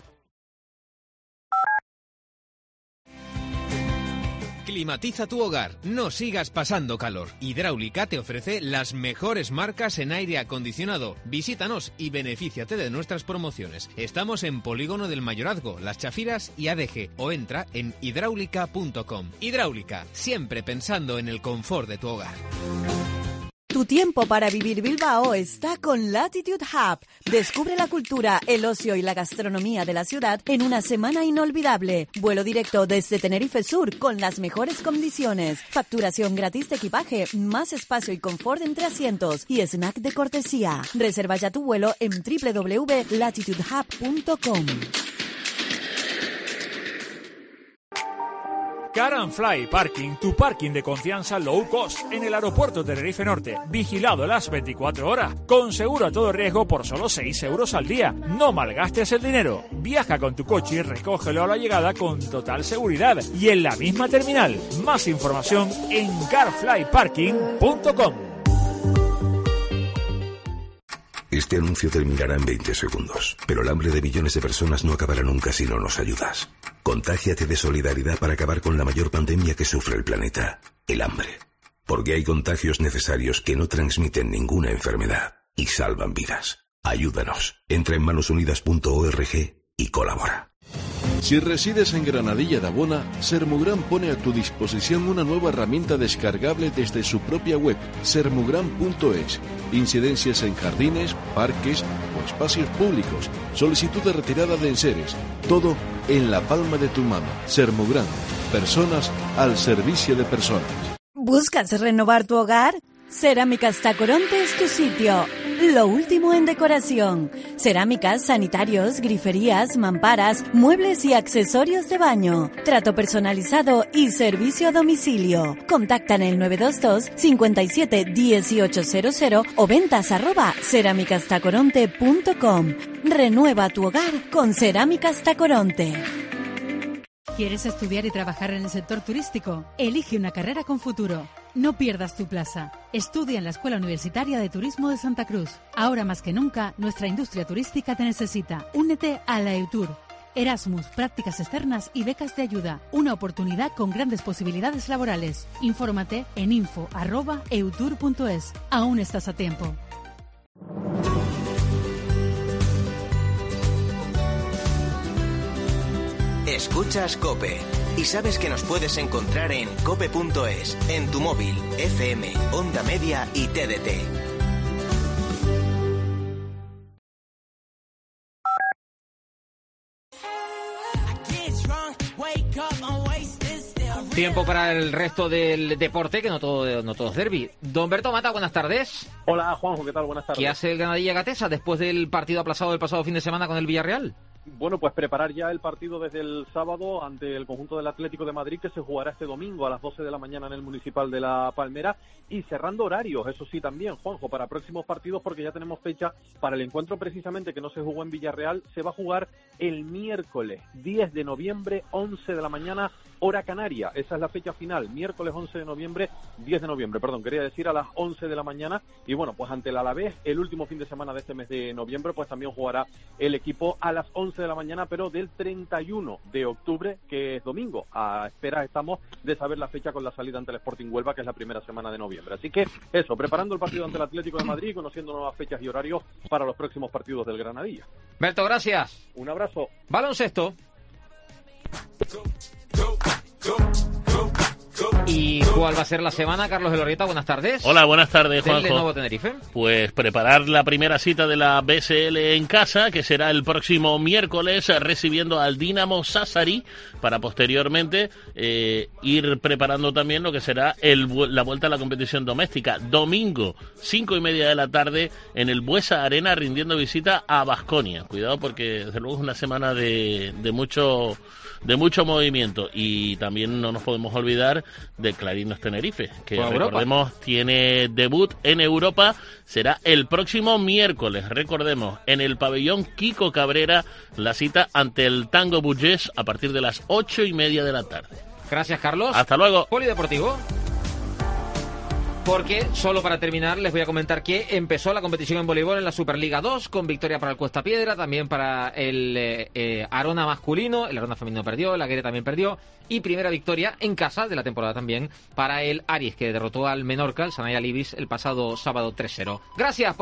Climatiza tu hogar, no sigas pasando calor. Hidráulica te ofrece las mejores marcas en aire acondicionado. Visítanos y benefíciate de nuestras promociones. Estamos en Polígono del Mayorazgo, Las Chafiras y ADG, o entra en hidráulica.com. Hidráulica, siempre pensando en el confort de tu hogar. Tu tiempo para vivir Bilbao está con Latitude Hub. Descubre la cultura, el ocio y la gastronomía de la ciudad en una semana inolvidable. Vuelo directo desde Tenerife Sur con las mejores condiciones. Facturación gratis de equipaje, más espacio y confort entre asientos y snack de cortesía. Reserva ya tu vuelo en www.latitudehub.com. Car and Fly Parking, tu parking de confianza low cost en el aeropuerto Tenerife Norte, vigilado las 24 horas, con seguro a todo riesgo por solo 6 euros al día. No malgastes el dinero. Viaja con tu coche y recógelo a la llegada con total seguridad y en la misma terminal. Más información en carflyparking.com. Este anuncio terminará en 20 segundos, pero el hambre de millones de personas no acabará nunca si no nos ayudas. Contágiate de solidaridad para acabar con la mayor pandemia que sufre el planeta, el hambre. Porque hay contagios necesarios que no transmiten ninguna enfermedad y salvan vidas. Ayúdanos. Entra en manosunidas.org y colabora. Si resides en Granadilla de Abona, Sermugran pone a tu disposición una nueva herramienta descargable desde su propia web, sermugran.es. Incidencias en jardines, parques o espacios públicos, solicitud de retirada de enseres, todo en la palma de tu mano. Sermugran, personas al servicio de personas. ¿Buscas renovar tu hogar? Cerámicas Tacoronte es tu sitio. Lo último en decoración. Cerámicas, sanitarios, griferías, mamparas, muebles y accesorios de baño. Trato personalizado y servicio a domicilio. Contacta en el 922 57 1800 o ventas@cerámicastacoronte.com. Renueva tu hogar con Cerámicas Tacoronte. ¿Quieres estudiar y trabajar en el sector turístico? Elige una carrera con futuro. No pierdas tu plaza. Estudia en la Escuela Universitaria de Turismo de Santa Cruz. Ahora más que nunca, nuestra industria turística te necesita. Únete a la EUTUR. Erasmus, prácticas externas y becas de ayuda. Una oportunidad con grandes posibilidades laborales. Infórmate en info@eutur.es. Aún estás a tiempo. Escuchas COPE y sabes que nos puedes encontrar en cope.es, en tu móvil, FM, Onda Media y TDT. Tiempo para el resto del deporte, que no todo es derbi. Don Berto Mata, buenas tardes. Hola, Juanjo, ¿qué tal? Buenas tardes. ¿Qué hace el Granadilla Gatesa después del partido aplazado del pasado fin de semana con el Villarreal? Bueno, pues preparar ya el partido desde el sábado ante el conjunto del Atlético de Madrid, que se jugará este domingo a las 12 de la mañana en el Municipal de La Palmera, y cerrando horarios, eso sí también, Juanjo, para próximos partidos, porque ya tenemos fecha para el encuentro precisamente que no se jugó en Villarreal. Se va a jugar el miércoles 10 de noviembre, 11 de la mañana, hora canaria. Esa es la fecha final, miércoles 10 de noviembre, quería decir a las 11 de la mañana. Y bueno, pues ante el Alavés, el último fin de semana de este mes de noviembre, pues también jugará el equipo a las 11 de la mañana, pero del 31 de octubre, que es domingo. A espera estamos de saber la fecha con la salida ante el Sporting Huelva, que es la primera semana de noviembre. Así que eso, preparando el partido ante el Atlético de Madrid, conociendo nuevas fechas y horarios para los próximos partidos del Granadilla. Berto, gracias. Un abrazo. Baloncesto. ¿Y cuál va a ser la semana, Carlos Elorrieta? Buenas tardes. Hola, buenas tardes, Juanjo. ¿Del Lenovo Tenerife? Pues preparar la primera cita de la BSL en casa, que será el próximo miércoles, recibiendo al Dinamo Sassari, para posteriormente ir preparando también lo que será la vuelta a la competición doméstica. Domingo, 5:30 de la tarde, en el Buesa Arena, rindiendo visita a Baskonia. Cuidado, porque desde luego es una semana de mucho movimiento. Y también no nos podemos olvidar de Clarinos Tenerife, que recordemos tiene debut en Europa, será el próximo miércoles, recordemos, en el pabellón Kiko Cabrera, la cita ante el Tango Burgés a partir de las 8:30 de la tarde. Gracias, Carlos. Hasta luego. Polideportivo. Porque, solo para terminar, les voy a comentar que empezó la competición en voleibol en la Superliga 2, con victoria para el Cuesta Piedra, también para el Arona masculino, el Arona femenino perdió, el Aguirre también perdió, y primera victoria en casa de la temporada también para el Aries, que derrotó al Menorca, el Sanaya Libis, el pasado sábado 3-0. Gracias.